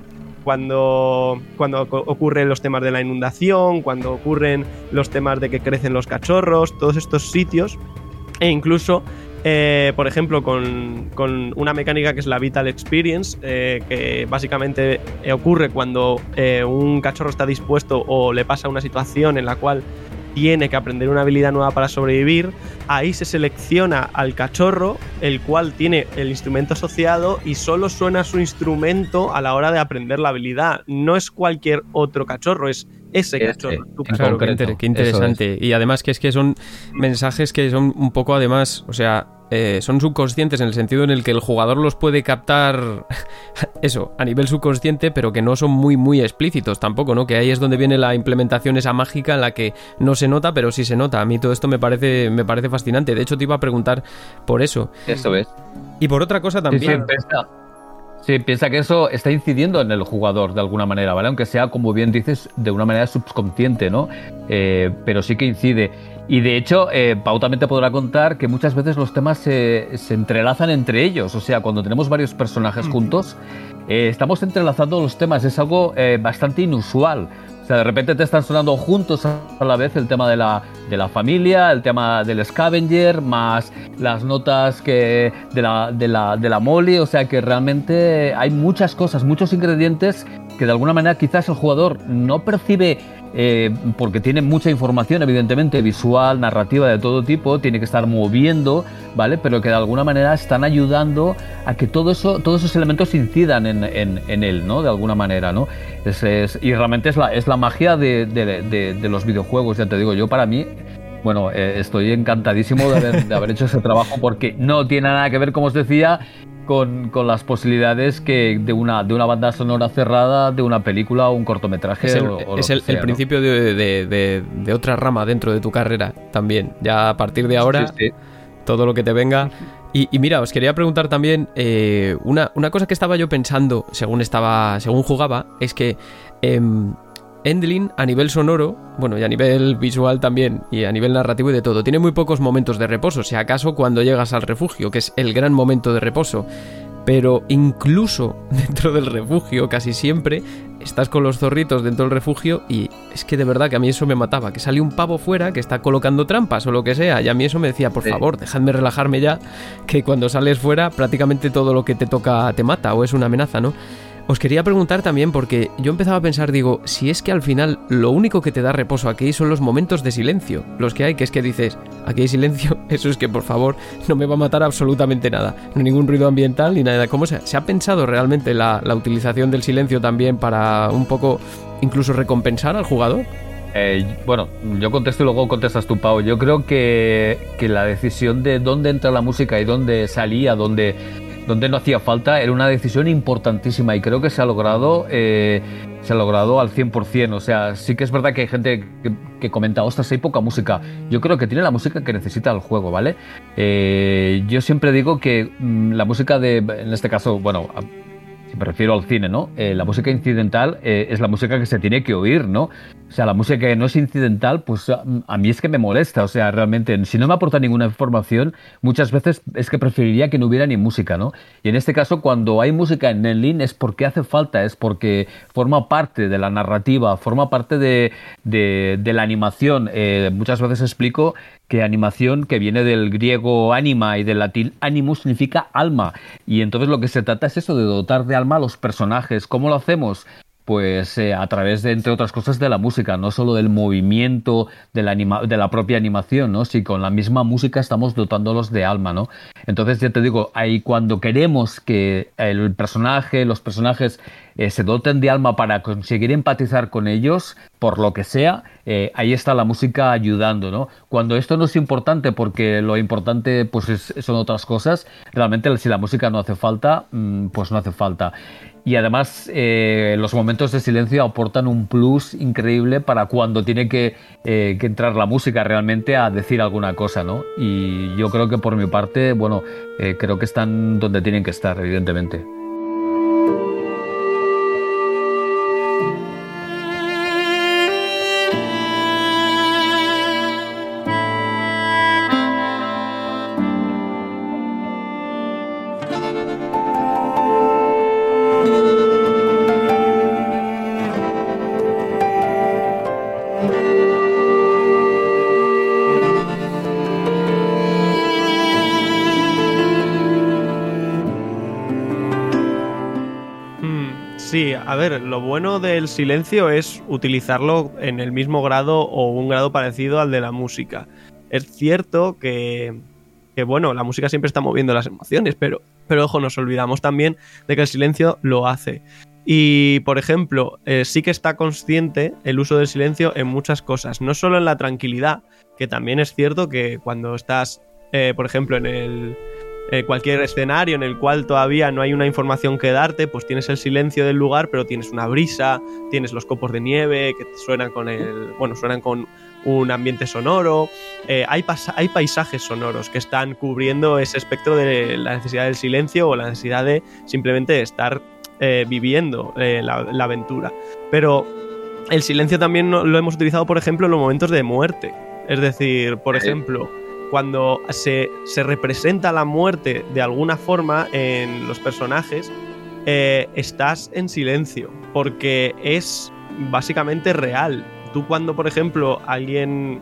cuando ocurren los temas de la inundación, cuando ocurren los temas de que crecen los cachorros, todos estos sitios, e incluso, por ejemplo, con una mecánica que es la Vital Experience, que básicamente ocurre cuando un cachorro está dispuesto o le pasa una situación en la cual tiene que aprender una habilidad nueva para sobrevivir. Ahí se selecciona al cachorro, el cual tiene el instrumento asociado, y solo suena su instrumento a la hora de aprender la habilidad. No es cualquier otro cachorro, es ese cachorro. Claro, qué interesante. Y además que son mensajes que son un poco, además, o sea, son subconscientes en el sentido en el que el jugador los puede captar eso, a nivel subconsciente, pero que no son muy muy explícitos tampoco, ¿no? Que ahí es donde viene la implementación esa mágica en la que no se nota, pero sí se nota. A mí todo esto me parece fascinante. De hecho, te iba a preguntar por eso. Eso es. Y por otra cosa también. Sí, piensa que eso está incidiendo en el jugador de alguna manera, ¿vale? Aunque sea, como bien dices, de una manera subconsciente, ¿no? Pero sí que incide. Y de hecho, Pau también te podrá contar que muchas veces los temas se entrelazan entre ellos. O sea, cuando tenemos varios personajes juntos, estamos entrelazando los temas. Es algo bastante inusual. O sea, de repente te están sonando juntos a la vez el tema de la familia, el tema del scavenger, más las notas de la Molly. O sea, que realmente hay muchas cosas, muchos ingredientes que de alguna manera quizás el jugador no percibe, porque tiene mucha información, evidentemente, visual, narrativa de todo tipo, tiene que estar moviendo, ¿vale? Pero que de alguna manera están ayudando a que todos esos elementos incidan en él, ¿no? De alguna manera, ¿no? Y realmente es la magia de los videojuegos, ya te digo. Yo, para mí, bueno, estoy encantadísimo de haber hecho ese trabajo, porque no tiene nada que ver, como os decía, con las posibilidades que de una banda sonora cerrada, de una película o un cortometraje. Es el principio, ¿no? de otra rama dentro de tu carrera también. Ya a partir de ahora, sí. Todo lo que te venga. Y mira, os quería preguntar también una cosa que estaba yo pensando según jugaba, es que Endling, a nivel sonoro, bueno, y a nivel visual también, y a nivel narrativo y de todo, tiene muy pocos momentos de reposo, si acaso cuando llegas al refugio, que es el gran momento de reposo. Pero incluso dentro del refugio, casi siempre, estás con los zorritos dentro del refugio, y es que de verdad que a mí eso me mataba, que sale un pavo fuera que está colocando trampas o lo que sea, y a mí eso me decía, por favor, dejadme relajarme ya, que cuando sales fuera prácticamente todo lo que te toca te mata o es una amenaza, ¿no? Os quería preguntar también, porque yo empezaba a pensar, digo, si es que al final lo único que te da reposo aquí son los momentos de silencio, los que hay, que es que dices, aquí hay silencio, eso es que por favor no me va a matar absolutamente nada, no ningún ruido ambiental ni nada. ¿Cómo se ha pensado realmente la utilización del silencio también para un poco incluso recompensar al jugador? Bueno, yo contesto y luego contestas tú, Pau. Yo creo que la decisión de dónde entra la música y dónde salía, dónde no hacía falta, era una decisión importantísima y creo que se ha logrado al 100%. O sea, sí que es verdad que hay gente que comenta, ostras, hay poca música. Yo creo que tiene la música que necesita el juego, ¿vale? Yo siempre digo que la música en este caso, bueno, si me refiero al cine, ¿no? La música incidental es la música que se tiene que oír, ¿no? O sea, la música que no es incidental, pues a mí es que me molesta. O sea, realmente, si no me aporta ninguna información, muchas veces es que preferiría que no hubiera ni música, ¿no? Y en este caso, cuando hay música en Netlin es porque hace falta, es porque forma parte de la narrativa, forma parte de la animación. Muchas veces explico que animación, que viene del griego anima y del latín animus, significa alma. Y entonces lo que se trata es eso, de dotar de alma a los personajes. ¿Cómo lo hacemos? Pues a través de, entre otras cosas, de la música, no solo del movimiento de la propia animación, ¿no? Si con la misma música estamos dotándolos de alma, ¿no? Entonces, ya te digo, ahí cuando queremos que los personajes se doten de alma para conseguir empatizar con ellos, por lo que sea, ahí está la música ayudando, ¿no? Cuando esto no es importante, porque lo importante pues son otras cosas, realmente si la música no hace falta, pues no hace falta. Y además los momentos de silencio aportan un plus increíble para cuando tiene que entrar la música realmente a decir alguna cosa, ¿no? Y yo creo que por mi parte, bueno, creo que están donde tienen que estar, evidentemente. Sí, a ver, lo bueno del silencio es utilizarlo en el mismo grado o un grado parecido al de la música. Es cierto que bueno, la música siempre está moviendo las emociones, pero ojo, nos olvidamos también de que el silencio lo hace. Y, por ejemplo, sí que está consciente el uso del silencio en muchas cosas, no solo en la tranquilidad, que también es cierto que cuando estás, por ejemplo, en cualquier escenario en el cual todavía no hay una información que darte, pues tienes el silencio del lugar, pero tienes una brisa, tienes los copos de nieve que suenan con un ambiente sonoro, hay paisajes sonoros que están cubriendo ese espectro de la necesidad del silencio o la necesidad de simplemente estar viviendo la aventura. Pero el silencio también lo hemos utilizado, por ejemplo, en los momentos de muerte. Es decir, por ejemplo, cuando se representa la muerte de alguna forma en los personajes, estás en silencio, porque es básicamente real. Tú cuando, por ejemplo, alguien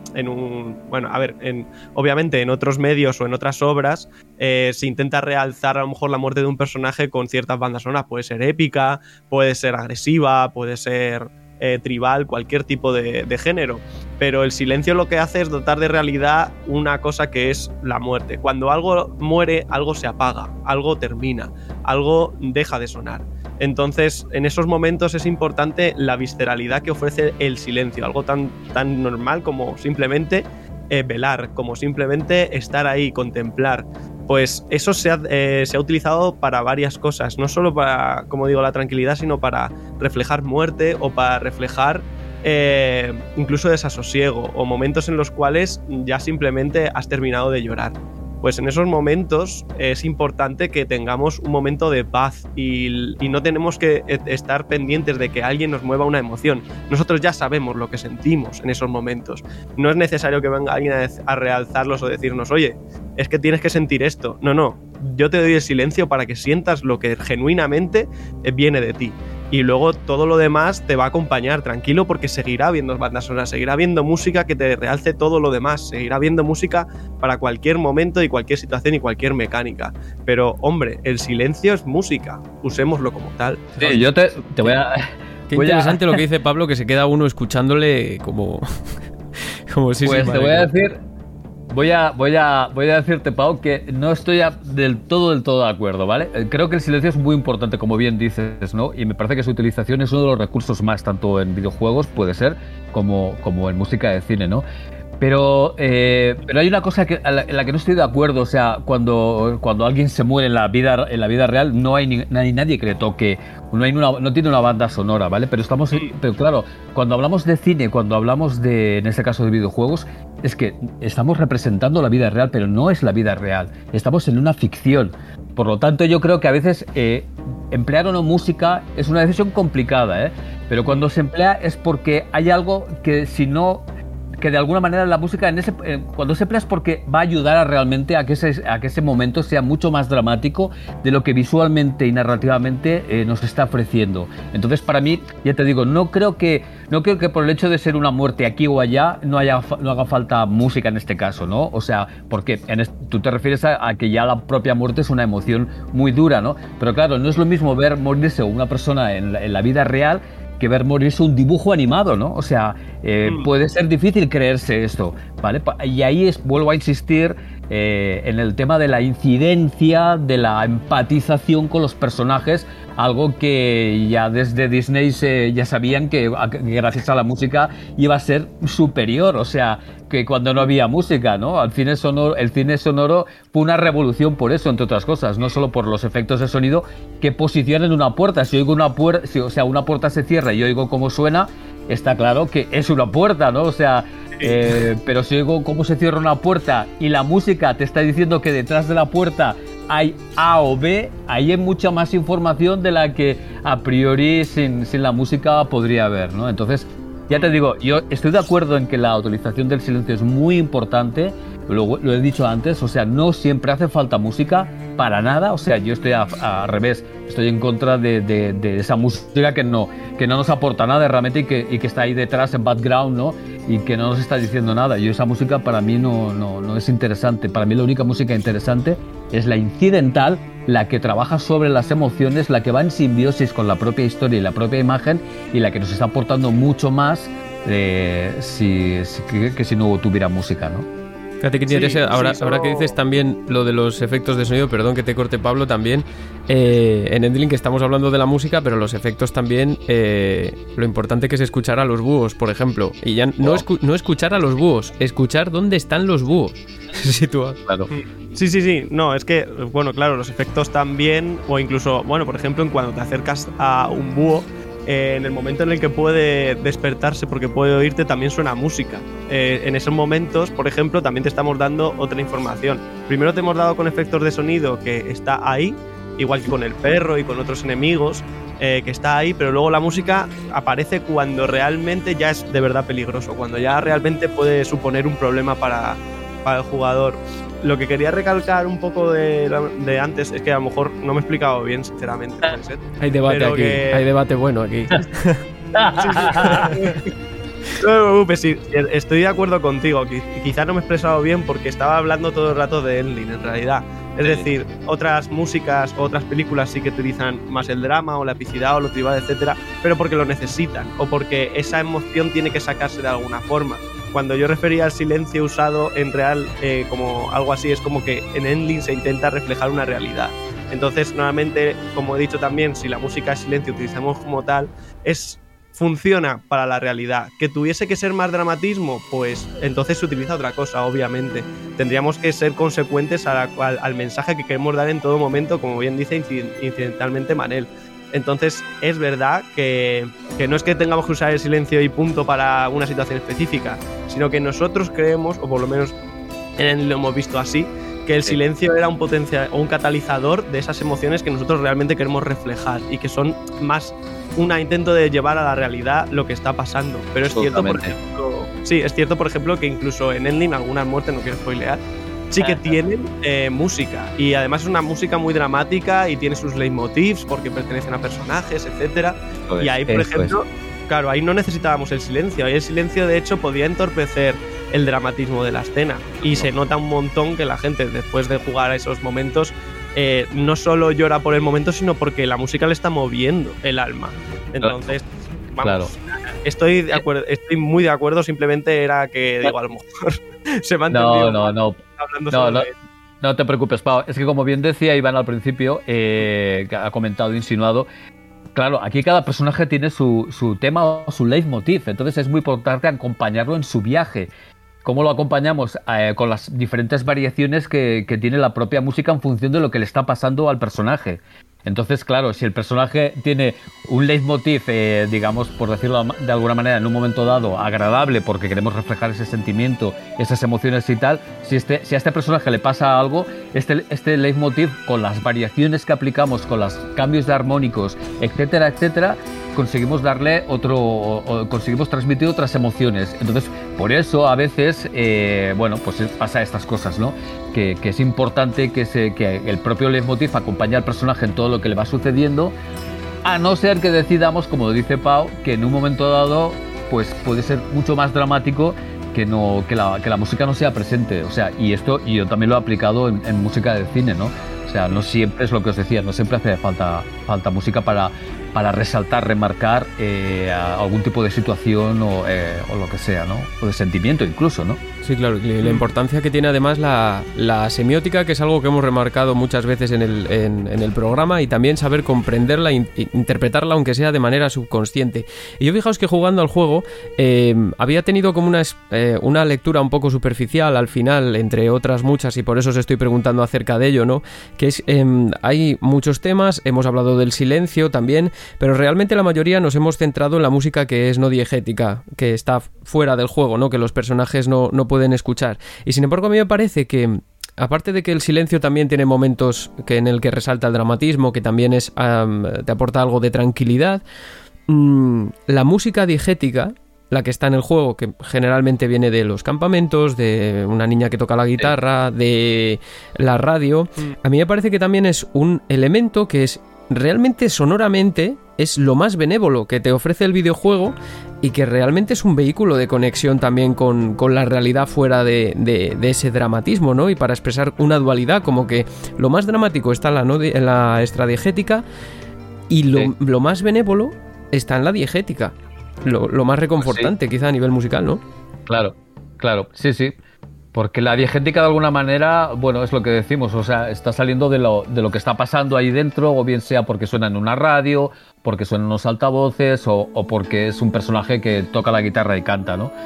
obviamente en otros medios o en otras obras se intenta realzar a lo mejor la muerte de un personaje con ciertas bandas sonoras. Puede ser épica, puede ser agresiva, puede ser tribal, cualquier tipo de género. Pero el silencio lo que hace es dotar de realidad una cosa que es la muerte. Cuando algo muere, algo se apaga, algo termina, algo deja de sonar. Entonces, en esos momentos es importante la visceralidad que ofrece el silencio, algo tan normal como simplemente velar, como simplemente estar ahí, contemplar. Pues eso se ha utilizado para varias cosas, no solo para, como digo, la tranquilidad, sino para reflejar muerte o para reflejar incluso desasosiego o momentos en los cuales ya simplemente has terminado de llorar. Pues en esos momentos es importante que tengamos un momento de paz y no tenemos que estar pendientes de que alguien nos mueva una emoción. Nosotros ya sabemos lo que sentimos en esos momentos. No es necesario que venga alguien a realzarlos o decirnos, oye, es que tienes que sentir esto. No, yo te doy el silencio para que sientas lo que genuinamente viene de ti. y luego todo lo demás te va a acompañar, tranquilo, porque seguirá habiendo bandas sonoras, seguirá habiendo música que te realce todo lo demás, seguirá habiendo música para cualquier momento y cualquier situación y cualquier mecánica. Pero, hombre, el silencio es música, usémoslo como tal. Sí, yo te voy a... Qué interesante lo que dice Pablo, que se queda uno escuchándole como si pues te voy a decir... Voy a decirte, Pau, que no estoy del todo de acuerdo, ¿vale? Creo que el silencio es muy importante, como bien dices, ¿no? Y me parece que su utilización es uno de los recursos más, tanto en videojuegos, puede ser, como en música de cine, ¿no? Pero hay una cosa en la que no estoy de acuerdo. O sea, cuando alguien se muere en la vida real, no hay nadie que le toque, no tiene una banda sonora, ¿vale? Pero claro, cuando hablamos de cine, cuando hablamos en este caso de videojuegos, es que estamos representando la vida real, pero no es la vida real. Estamos en una ficción. Por lo tanto, yo creo que a veces emplear o no música es una decisión complicada, ¿eh? Pero cuando se emplea es porque hay algo que de alguna manera la música cuando se emplea es porque va a ayudar realmente a que ese momento sea mucho más dramático de lo que visualmente y narrativamente nos está ofreciendo. Entonces, para mí, ya te digo, no creo que por el hecho de ser una muerte aquí o allá no haga falta música en este caso, ¿no? O sea, porque tú te refieres a que ya la propia muerte es una emoción muy dura, ¿no? Pero claro, no es lo mismo ver morirse una persona en la vida real que ver morirse un dibujo animado, ¿no? O sea, puede ser difícil creerse esto, ¿vale? Y ahí vuelvo a insistir en el tema de la incidencia, de la empatización con los personajes, algo que ya desde Disney ya sabían que gracias a la música iba a ser superior, o sea, que cuando no había música, ¿no? El cine sonoro fue una revolución por eso, entre otras cosas, no solo por los efectos de sonido que posicionan una puerta. Si oigo una puerta, una puerta se cierra y oigo cómo suena, está claro que es una puerta, ¿no? O sea, pero si oigo cómo se cierra una puerta y la música te está diciendo que detrás de la puerta hay A o B, ahí hay mucha más información de la que a priori sin la música podría haber, ¿no? Entonces, ya te digo, yo estoy de acuerdo en que la utilización del silencio es muy importante, lo he dicho antes, o sea, no siempre hace falta música, para nada, o sea, yo estoy al revés, estoy en contra de esa música que no nos aporta nada realmente y que está ahí detrás en background, ¿no? Y que no nos está diciendo nada. Yo esa música para mí no es interesante. Para mí la única música interesante es la incidental, la que trabaja sobre las emociones, la que va en simbiosis con la propia historia y la propia imagen y la que nos está aportando mucho más que si no tuviera música, ¿no? Fíjate que interesa, ahora que dices también lo de los efectos de sonido, perdón que te corte Pablo, también en Endling que estamos hablando de la música, pero los efectos también, lo importante que es escuchar a los búhos, por ejemplo, y ya no escuchar a los búhos, escuchar dónde están los búhos. Claro. Sí, no, es que, bueno, claro, los efectos también, o incluso, bueno, por ejemplo, en cuando te acercas a un búho, en el momento en el que puede despertarse porque puede oírte, también suena música. En esos momentos, por ejemplo, también te estamos dando otra información. Primero te hemos dado con efectos de sonido que está ahí, igual que con el perro y con otros enemigos, que está ahí, pero luego la música aparece cuando realmente ya es de verdad peligroso, cuando ya realmente puede suponer un problema para el jugador. Lo que quería recalcar un poco de antes es que a lo mejor no me he explicado bien, sinceramente. Puede ser. Hay debate aquí, hay debate bueno aquí. No me preocupes, sí, estoy de acuerdo contigo. Quizás no me he expresado bien porque estaba hablando todo el rato de Endling, en realidad. Es decir, otras músicas, otras películas sí que utilizan más el drama o la epicidad o lo tribal, etcétera, pero porque lo necesitan o porque esa emoción tiene que sacarse de alguna forma. Cuando yo refería al silencio usado en real como algo así, es como que en Endling se intenta reflejar una realidad. Entonces, nuevamente, como he dicho también, si la música es silencio utilizamos como tal, funciona para la realidad. ¿Que tuviese que ser más dramatismo? Pues entonces se utiliza otra cosa, obviamente. Tendríamos que ser consecuentes al mensaje que queremos dar en todo momento, como bien dice incidentalmente Manel. Entonces es verdad que no es que tengamos que usar el silencio y punto para una situación específica, sino que nosotros creemos, o por lo menos lo hemos visto así, que el silencio era un potencial o un catalizador de esas emociones que nosotros realmente queremos reflejar y que son más un intento de llevar a la realidad lo que está pasando. Pero es cierto, por ejemplo, que incluso en Endling algunas muertes, no quiero spoilear, sí que tienen música, y además es una música muy dramática y tiene sus leitmotivs porque pertenecen a personajes, etcétera. Y ahí, por ejemplo, claro, ahí no necesitábamos el silencio. Ahí el silencio, de hecho, podía entorpecer el dramatismo de la escena. Y se nota un montón que la gente, después de jugar a esos momentos, no solo llora por el momento, sino porque la música le está moviendo el alma. Entonces, vamos, estoy muy de acuerdo. Simplemente era que, digo, a lo mejor se me ha entendido no te preocupes, Pau. Es que como bien decía Iván al principio, que ha comentado, insinuado, claro, aquí cada personaje tiene su tema o su leitmotiv. Entonces es muy importante acompañarlo en su viaje. ¿Cómo lo acompañamos? Con las diferentes variaciones que tiene la propia música en función de lo que le está pasando al personaje. Entonces, claro, si el personaje tiene un leitmotiv, digamos, por decirlo de alguna manera, en un momento dado, agradable, porque queremos reflejar ese sentimiento, esas emociones y tal, si a este personaje le pasa algo, este leitmotiv, con las variaciones que aplicamos, con los cambios de armónicos, etcétera, etcétera, conseguimos conseguimos transmitir otras emociones. Entonces, por eso a veces, pues pasa estas cosas, ¿no? Que es importante que el propio leitmotiv acompañe al personaje en todo lo que le va sucediendo, a no ser que decidamos, como dice Pau, que en un momento dado pues puede ser mucho más dramático que la música no sea presente. O sea, y yo también lo he aplicado en música de cine, ¿no? O sea, no siempre es lo que os decía, no siempre hace falta música para resaltar, remarcar algún tipo de situación o lo que sea, ¿no? O de sentimiento incluso, ¿no? Sí, claro, y la importancia que tiene además la semiótica, que es algo que hemos remarcado muchas veces en el programa, y también saber comprenderla e interpretarla, aunque sea de manera subconsciente. Y yo, fijaos que jugando al juego había tenido como una lectura un poco superficial al final, entre otras muchas, y por eso os estoy preguntando acerca de ello, ¿no? Que es, hay muchos temas, hemos hablado del silencio también, pero realmente la mayoría nos hemos centrado en la música que es no diegética, que está fuera del juego, ¿no? Que los personajes no pueden escuchar. Y sin embargo, a mí me parece que, aparte de que el silencio también tiene momentos en el que resalta el dramatismo, que también te aporta algo de tranquilidad, la música diegética, la que está en el juego, que generalmente viene de los campamentos, de una niña que toca la guitarra, de la radio, a mí me parece que también es un elemento que es realmente sonoramente es lo más benévolo que te ofrece el videojuego, y que realmente es un vehículo de conexión también con la realidad fuera de ese dramatismo, ¿no? Y para expresar una dualidad, como que lo más dramático está en la extradiegética, y lo más benévolo está en la diegética, lo más reconfortante, quizá a nivel musical, ¿no? Claro, sí. Porque la diegética, de alguna manera, bueno, es lo que decimos, o sea, está saliendo de lo que está pasando ahí dentro, o bien sea porque suena en una radio, porque suenan unos altavoces, o porque es un personaje que toca la guitarra y canta, ¿no?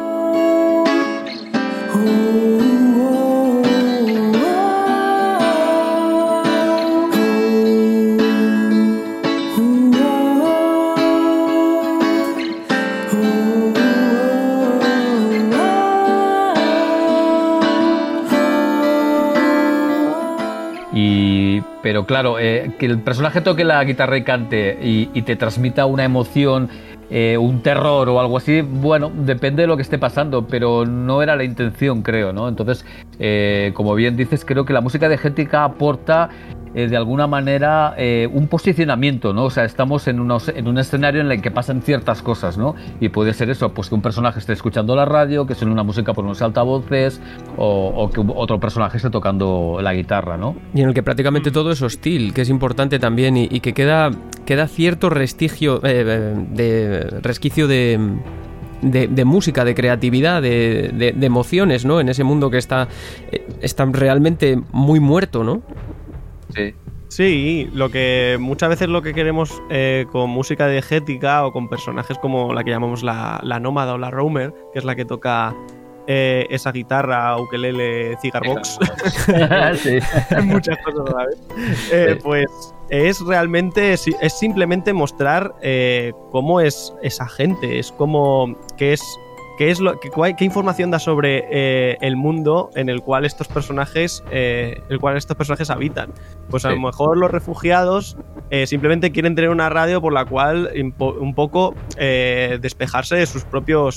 Pero claro, que el personaje toque la guitarra y cante y te transmita una emoción, un terror o algo así, bueno, depende de lo que esté pasando, pero no era la intención, creo, ¿no? Entonces, como bien dices, creo que la música diegética aporta de alguna manera un posicionamiento, ¿no? O sea, estamos en un escenario en el que pasan ciertas cosas, ¿no? Y puede ser eso, pues que un personaje esté escuchando la radio, que suene una música por unos altavoces, o que otro personaje esté tocando la guitarra, ¿no? Y en el que prácticamente todo es hostil, que es importante también, y que queda cierto resquicio de música, de creatividad, de emociones, ¿no? En ese mundo que está realmente muy muerto, ¿no? Sí, muchas veces lo que queremos con música diegética o con personajes como la que llamamos la nómada o la roamer, que es la que toca esa guitarra, ukelele, cigarbox, sí. muchas cosas a la vez, pues es simplemente mostrar cómo es esa gente, es como qué información da sobre el mundo en el cual estos personajes habitan. Pues a lo mejor los refugiados simplemente quieren tener una radio por la cual un poco despejarse de sus propios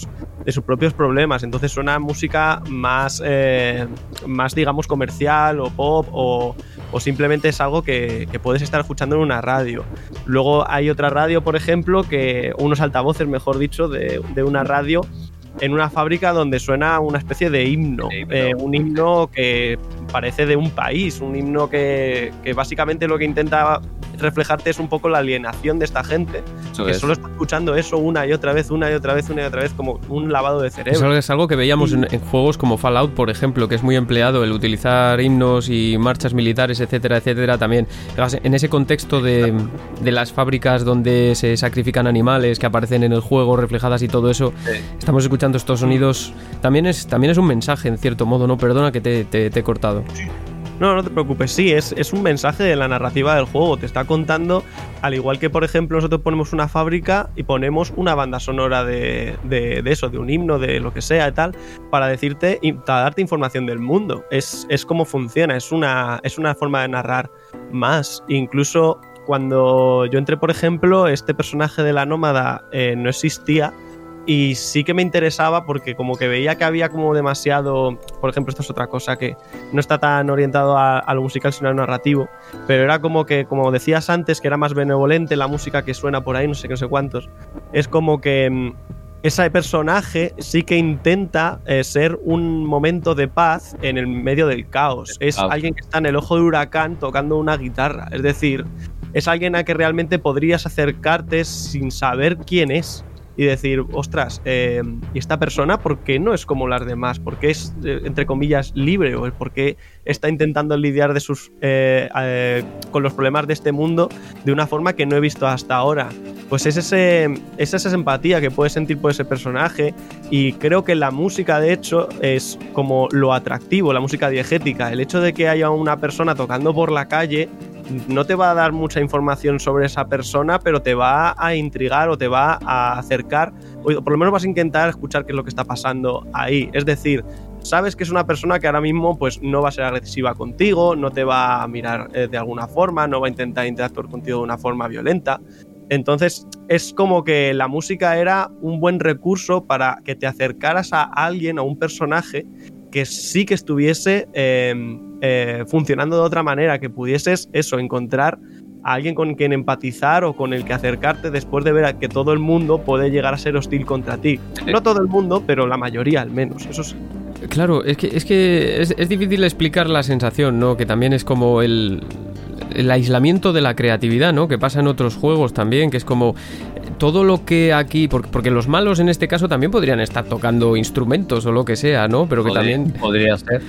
sus propios problemas. Entonces suena música más digamos, comercial o pop o simplemente es algo que puedes estar escuchando en una radio. Luego hay otra radio, por ejemplo, unos altavoces, mejor dicho, de una radio en una fábrica donde suena una especie de himno. Un himno que parece de un país, un himno que básicamente lo que intenta reflejarte es un poco la alienación de esta gente, solo está escuchando eso una y otra vez, como un lavado de cerebro. Eso es algo que veíamos en juegos como Fallout, por ejemplo, que es muy empleado el utilizar himnos y marchas militares, etcétera, etcétera, también. En ese contexto de las fábricas donde se sacrifican animales que aparecen en el juego reflejadas y todo eso, estamos escuchando estos sonidos. También es un mensaje, en cierto modo, ¿no? Perdona que te he cortado. No te preocupes, sí, es un mensaje de la narrativa del juego. Te está contando, al igual que, por ejemplo, nosotros ponemos una fábrica y ponemos una banda sonora de eso, de un himno, de lo que sea y tal, para decirte y para darte información del mundo. Es cómo funciona, es una forma de narrar más. Incluso cuando yo entré, por ejemplo, este personaje de la nómada no existía. Y sí que me interesaba porque como que veía que había como demasiado... Por ejemplo, esto es otra cosa que no está tan orientado a lo musical sino a lo narrativo, pero era como que, como decías antes, que era más benevolente la música que suena por ahí, no sé cuántos. Es como que ese personaje sí que intenta ser un momento de paz en el medio del caos. Es alguien que está en el ojo del huracán tocando una guitarra. Es decir, es alguien a que realmente podrías acercarte sin saber quién es. Y decir, ostras, ¿y esta persona por qué no es como las demás? ¿Por qué es, entre comillas, libre? ¿O por qué está intentando lidiar con los problemas de este mundo de una forma que no he visto hasta ahora? Pues es esa empatía que puedes sentir por ese personaje, y creo que la música, de hecho, es como lo atractivo, la música diegética. El hecho de que haya una persona tocando por la calle no te va a dar mucha información sobre esa persona, pero te va a intrigar o te va a acercar, o por lo menos vas a intentar escuchar qué es lo que está pasando ahí. Es decir, sabes que es una persona que ahora mismo pues no va a ser agresiva contigo, no te va a mirar de alguna forma, no va a intentar interactuar contigo de una forma violenta. Entonces es como que la música era un buen recurso para que te acercaras a alguien, a un personaje que sí que estuviese funcionando de otra manera, que pudieses encontrar a alguien con quien empatizar o con el que acercarte después de ver que todo el mundo puede llegar a ser hostil contra ti. No todo el mundo, pero la mayoría al menos, eso sí. Claro, es difícil explicar la sensación, ¿no? Que también es como el aislamiento de la creatividad, ¿no? Que pasa en otros juegos también, que es como todo lo que aquí... Porque los malos en este caso también podrían estar tocando instrumentos o lo que sea, ¿no? Pero que también... Podría ser.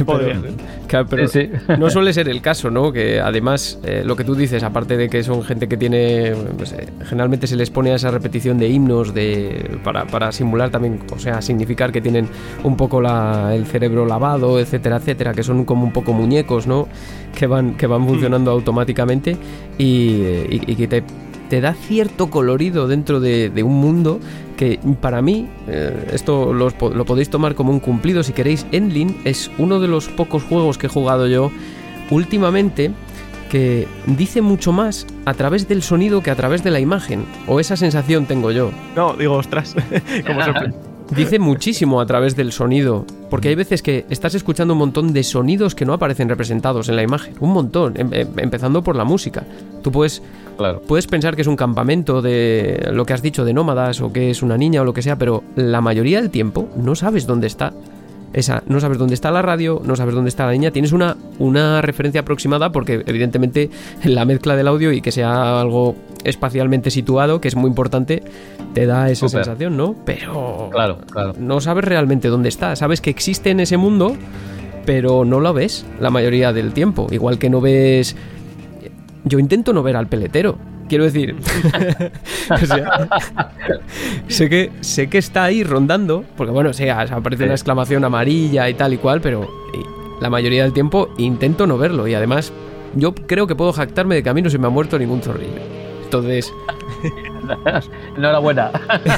Pero sí. No suele ser el caso, ¿no? Que además, lo que tú dices, aparte de que son gente que tiene... Pues, generalmente se les pone a esa repetición de himnos para simular también, o sea, significar que tienen un poco el cerebro lavado, etcétera, etcétera, que son como un poco muñecos, ¿no? Que van funcionando automáticamente y que te da cierto colorido dentro de un mundo que para mí, esto lo podéis tomar como un cumplido si queréis. Endling es uno de los pocos juegos que he jugado yo últimamente que dice mucho más a través del sonido que a través de la imagen, o esa sensación tengo yo. No, digo, ostras, como sorprende. Dice muchísimo a través del sonido, porque hay veces que estás escuchando un montón de sonidos que no aparecen representados en la imagen, un montón, empezando por la música. Tú puedes pensar que es un campamento de lo que has dicho de nómadas, o que es una niña o lo que sea, pero la mayoría del tiempo no sabes dónde está. No sabes dónde está la radio, no sabes dónde está la niña. Tienes una referencia aproximada porque evidentemente la mezcla del audio y que sea algo espacialmente situado, que es muy importante, te da esa sensación, ¿no? Pero claro. No sabes realmente dónde está. Sabes que existe en ese mundo, pero no lo ves la mayoría del tiempo. Igual que no ves... Yo intento no ver al peletero. Quiero decir, o sea, sé que está ahí rondando, porque bueno, aparece una exclamación amarilla y tal y cual, pero la mayoría del tiempo intento no verlo, y además yo creo que puedo jactarme de que a mí no se me ha muerto ningún zorrillo. Entonces... Enhorabuena.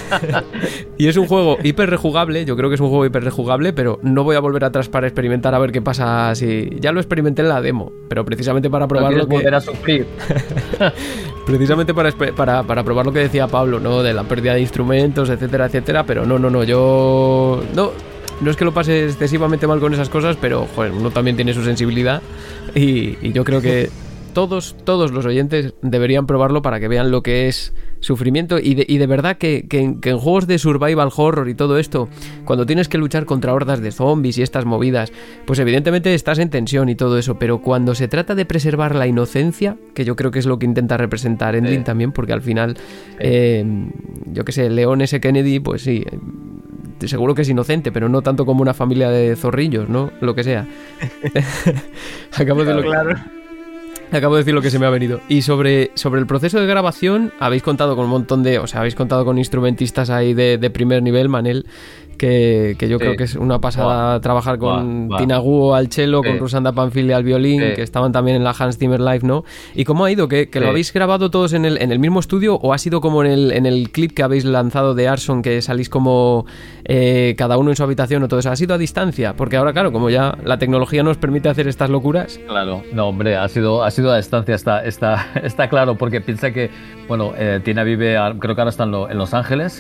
Y es un juego hiper rejugable, yo creo que es un juego hiper rejugable, pero no voy a volver atrás para experimentar a ver qué pasa si... Ya lo experimenté en la demo, pero precisamente para probarlo... ¿No quieres volver a sufrir? precisamente para probar lo que decía Pablo, ¿no? De la pérdida de instrumentos, etcétera, etcétera, pero no, yo... No es que lo pase excesivamente mal con esas cosas, pero, joder, uno también tiene su sensibilidad y yo creo que todos los oyentes deberían probarlo para que vean lo que es sufrimiento y de verdad que en juegos de survival horror y todo esto, cuando tienes que luchar contra hordas de zombies y estas movidas, pues evidentemente estás en tensión y todo eso, pero cuando se trata de preservar la inocencia, que yo creo que es lo que intenta representar Endling también, porque al final, yo qué sé, Leon S. Kennedy, pues sí, seguro que es inocente, pero no tanto como una familia de zorrillos, ¿no? Lo que sea. Acabo de decir lo que se me ha venido. Y sobre el proceso de grabación, habéis contado con un montón de... O sea, habéis contado con instrumentistas ahí de primer nivel, Manel, que yo creo que es una pasada trabajar con Tina Guo al cello, con Rusanda Panfili al violín, que estaban también en la Hans Zimmer Live, ¿no? ¿Y cómo ha ido? ¿Que lo habéis grabado todos en el mismo estudio o ha sido como en el clip que habéis lanzado de Arson, que salís como cada uno en su habitación o todo eso? ¿Ha sido a distancia? Porque ahora, claro, como ya la tecnología nos permite hacer estas locuras... Claro, no, hombre, ha sido a distancia, está claro, porque piensa que, bueno, Tina vive, creo que ahora está en Los Ángeles,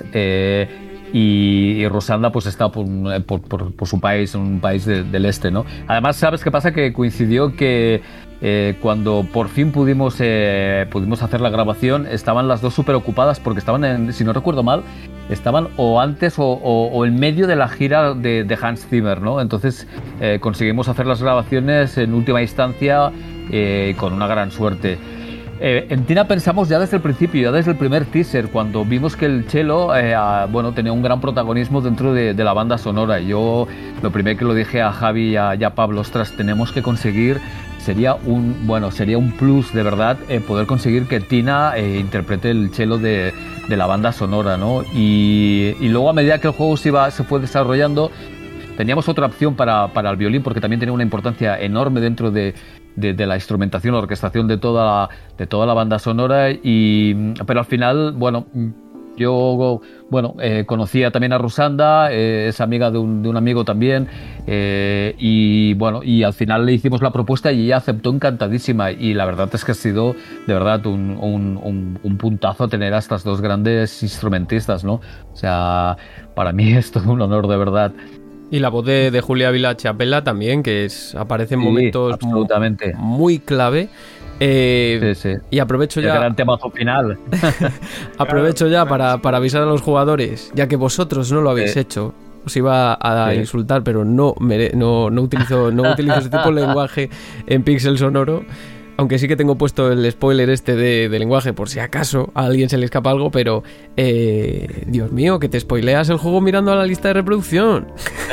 y Rusanda pues está por su país, un país del este, ¿no? Además, ¿sabes qué pasa? Que coincidió que cuando por fin pudimos hacer la grabación, estaban las dos súper ocupadas porque estaban, si no recuerdo mal, estaban o antes o en medio de la gira de Hans Zimmer, ¿no? Entonces conseguimos hacer las grabaciones en última instancia con una gran suerte. En Tina pensamos ya desde el principio, ya desde el primer teaser, cuando vimos que el cello tenía un gran protagonismo dentro de la banda sonora. Yo lo primero que lo dije a Javi y a Pablo, ostras, tenemos que conseguir, sería un plus de verdad poder conseguir que Tina interprete el cello de la banda sonora, ¿no? Y luego, a medida que el juego se fue desarrollando, teníamos otra opción para el violín, porque también tenía una importancia enorme dentro de la instrumentación, la orquestación de toda la banda sonora, pero al final, yo conocía también a Rusanda, es amiga de un amigo también, y al final le hicimos la propuesta y ella aceptó encantadísima, y la verdad es que ha sido de verdad un puntazo tener a estas dos grandes instrumentistas, ¿no? O sea, para mí es todo un honor, de verdad. Y la voz de Julia Vila Chapela también, que aparece en momentos absolutamente muy clave. Sí. Y aprovecho ya... El gran temazo final. Aprovecho ya para avisar a los jugadores, ya que vosotros no lo habéis hecho. Os iba a insultar, pero no utilizo ese tipo de lenguaje en Pixel Sonoro. Aunque sí que tengo puesto el spoiler de lenguaje por si acaso a alguien se le escapa algo, pero Dios mío, que te spoileas el juego mirando a la lista de reproducción.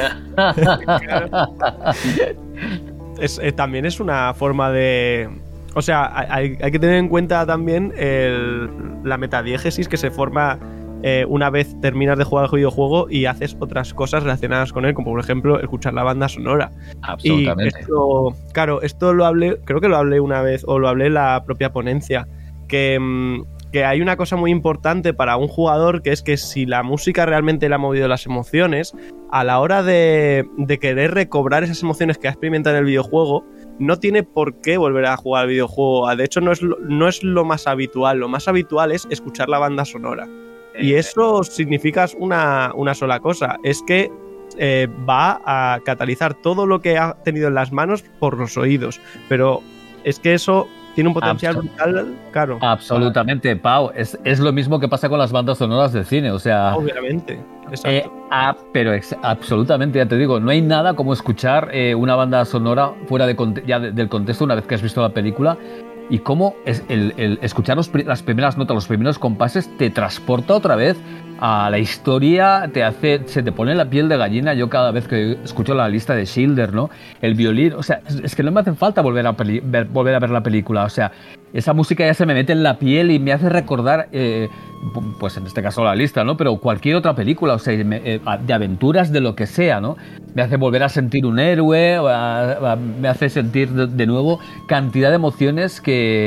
También es una forma de... O sea, hay que tener en cuenta también la metadiégesis que se forma una vez terminas de jugar el videojuego y haces otras cosas relacionadas con él, como por ejemplo escuchar la banda sonora. Absolutamente. Y esto lo hablé, creo que lo hablé una vez, o lo hablé en la propia ponencia, que hay una cosa muy importante para un jugador, que es que si la música realmente le ha movido las emociones, a la hora de querer recobrar esas emociones que ha experimentado en el videojuego, no tiene por qué volver a jugar al videojuego. De hecho, no es lo más habitual. Lo más habitual es escuchar la banda sonora. Y eso significa una sola cosa, es que va a catalizar todo lo que ha tenido en las manos por los oídos. Pero es que eso tiene un potencial brutal, claro. Absolutamente, Pau. Es lo mismo que pasa con las bandas sonoras del cine, o sea... Obviamente, exacto. Pero absolutamente, ya te digo, no hay nada como escuchar una banda sonora fuera del contexto una vez que has visto la película. Y cómo es el escuchar las primeras notas, los primeros compases, te transporta otra vez a la historia, se te pone la piel de gallina. Yo cada vez que escucho la lista de Schindler, ¿no? El violín, o sea, es que no me hace falta volver a ver la película, o sea, esa música ya se me mete en la piel y me hace recordar, pues en este caso la lista, ¿no? Pero cualquier otra película, o sea, de aventuras, de lo que sea, ¿no? Me hace volver a sentir un héroe, me hace sentir de nuevo cantidad de emociones que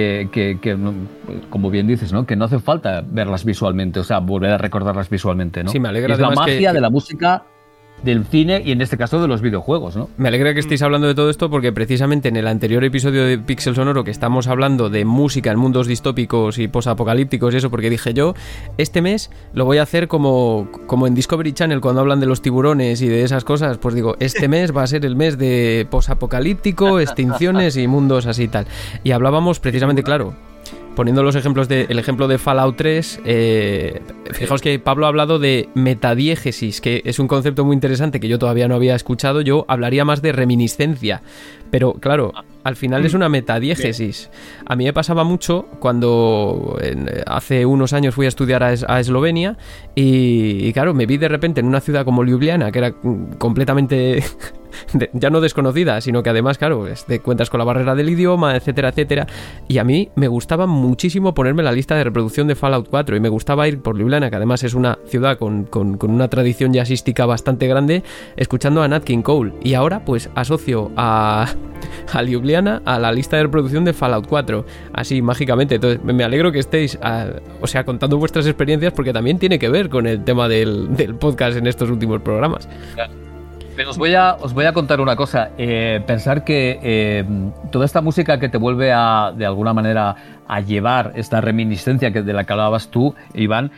como bien dices, ¿no? Que no hace falta verlas visualmente, o sea, volver a recordarlas visualmente, ¿no? Sí, me alegra. Es la magia de la música. del cine y en este caso de los videojuegos, ¿no? Me alegra que estéis hablando de todo esto porque precisamente en el anterior episodio de Pixel Sonoro que estamos hablando de música en mundos distópicos y posapocalípticos y eso, porque dije yo, este mes lo voy a hacer como en Discovery Channel cuando hablan de los tiburones y de esas cosas, pues digo, este mes va a ser el mes de posapocalíptico, extinciones y mundos así y tal. Y hablábamos precisamente, claro, poniendo el ejemplo de Fallout 3, fijaos que Pablo ha hablado de metadiégesis, que es un concepto muy interesante que yo todavía no había escuchado. Yo hablaría más de reminiscencia, pero claro, al final es una metadiégesis. A mí me pasaba mucho cuando hace unos años fui a estudiar a Eslovenia y claro, me vi de repente en una ciudad como Ljubljana, que era completamente... ya no desconocida, sino que además, claro, te cuentas con la barrera del idioma, etcétera, etcétera. Y a mí me gustaba muchísimo ponerme la lista de reproducción de Fallout 4 y me gustaba ir por Ljubljana, que además es una ciudad con una tradición jazzística bastante grande, escuchando a Nat King Cole. Y ahora, pues, asocio a Ljubljana a la lista de reproducción de Fallout 4, así mágicamente. Entonces, me alegro que estéis, contando vuestras experiencias, porque también tiene que ver con el tema del podcast en estos últimos programas. Pero os voy a contar una cosa. Pensar que toda esta música que te vuelve de alguna manera a llevar esta reminiscencia de la que hablabas tú, Iván,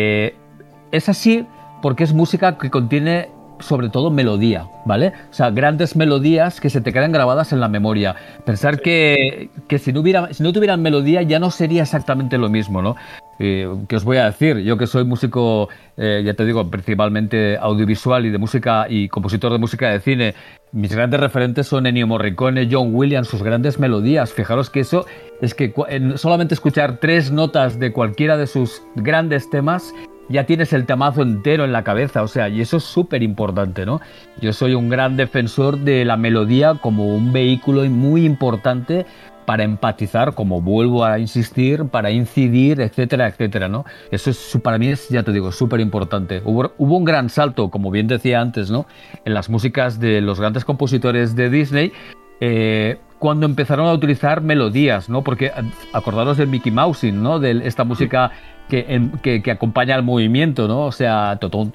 es así porque es música que contiene sobre todo melodía, ¿vale? O sea, grandes melodías que se te quedan grabadas en la memoria. Pensar que si no tuvieran melodía ya no sería exactamente lo mismo, ¿no? ¿Qué os voy a decir? Yo que soy músico, ya te digo, principalmente audiovisual y de música y compositor de música de cine, mis grandes referentes son Ennio Morricone, John Williams, sus grandes melodías. Fijaros que eso es que solamente escuchar 3 notas de cualquiera de sus grandes temas ya tienes el temazo entero en la cabeza, o sea, y eso es súper importante, ¿no? Yo soy un gran defensor de la melodía como un vehículo muy importante para empatizar, como vuelvo a insistir, para incidir, etcétera, etcétera, ¿no? Eso para mí es, ya te digo, súper importante. Hubo un gran salto, como bien decía antes, ¿no? En las músicas de los grandes compositores de Disney, cuando empezaron a utilizar melodías, ¿no? Porque acordaros del Mickey Mousing, ¿no? De esta música que acompaña al movimiento, ¿no? O sea,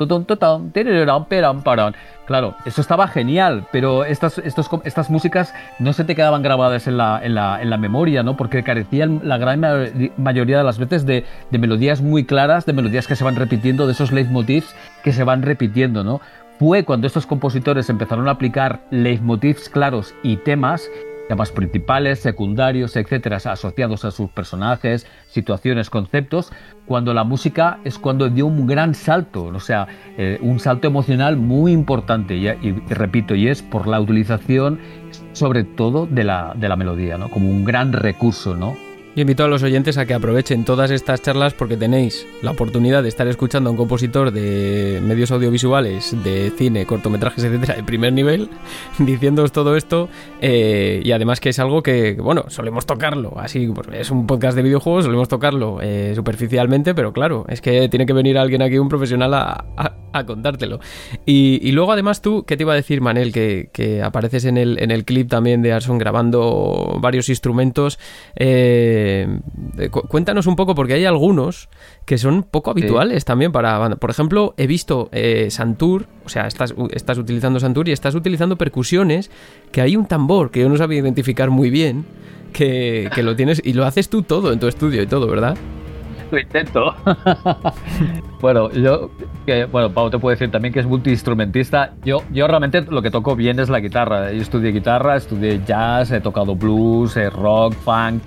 claro, eso estaba genial, pero estas músicas no se te quedaban grabadas en la memoria, ¿no? Porque carecían la gran mayoría de las veces de melodías muy claras, de melodías que se van repitiendo, de esos leitmotivs que se van repitiendo, ¿no? Fue cuando estos compositores empezaron a aplicar leitmotivs claros y temas principales, secundarios, etcétera, asociados a sus personajes, situaciones, conceptos, cuando la música es cuando dio un gran salto, o sea, un salto emocional muy importante, y repito, y es por la utilización sobre todo de la melodía, ¿no? Como un gran recurso, ¿no? Yo invito a los oyentes a que aprovechen todas estas charlas porque tenéis la oportunidad de estar escuchando a un compositor de medios audiovisuales, de cine, cortometrajes, etcétera, de primer nivel, diciéndoos todo esto, y además que es algo que, bueno, solemos tocarlo, así, pues es un podcast de videojuegos, solemos tocarlo superficialmente, pero claro, es que tiene que venir alguien aquí, un profesional, a contártelo. Y luego además tú, ¿qué te iba a decir, Manel? Que apareces en el clip también de Arson grabando varios instrumentos. Cuéntanos un poco, porque hay algunos que son poco habituales también para banda. Por ejemplo, he visto Santur, o sea, estás utilizando Santur y estás utilizando percusiones, que hay un tambor que yo no sabía identificar muy bien, que lo tienes y lo haces tú todo en tu estudio y todo, ¿verdad? Lo intento. Bueno, Pau te puede decir también que es multiinstrumentista. Yo realmente lo que toco bien es la guitarra. Yo estudié guitarra, estudié jazz, he tocado blues, rock, funk.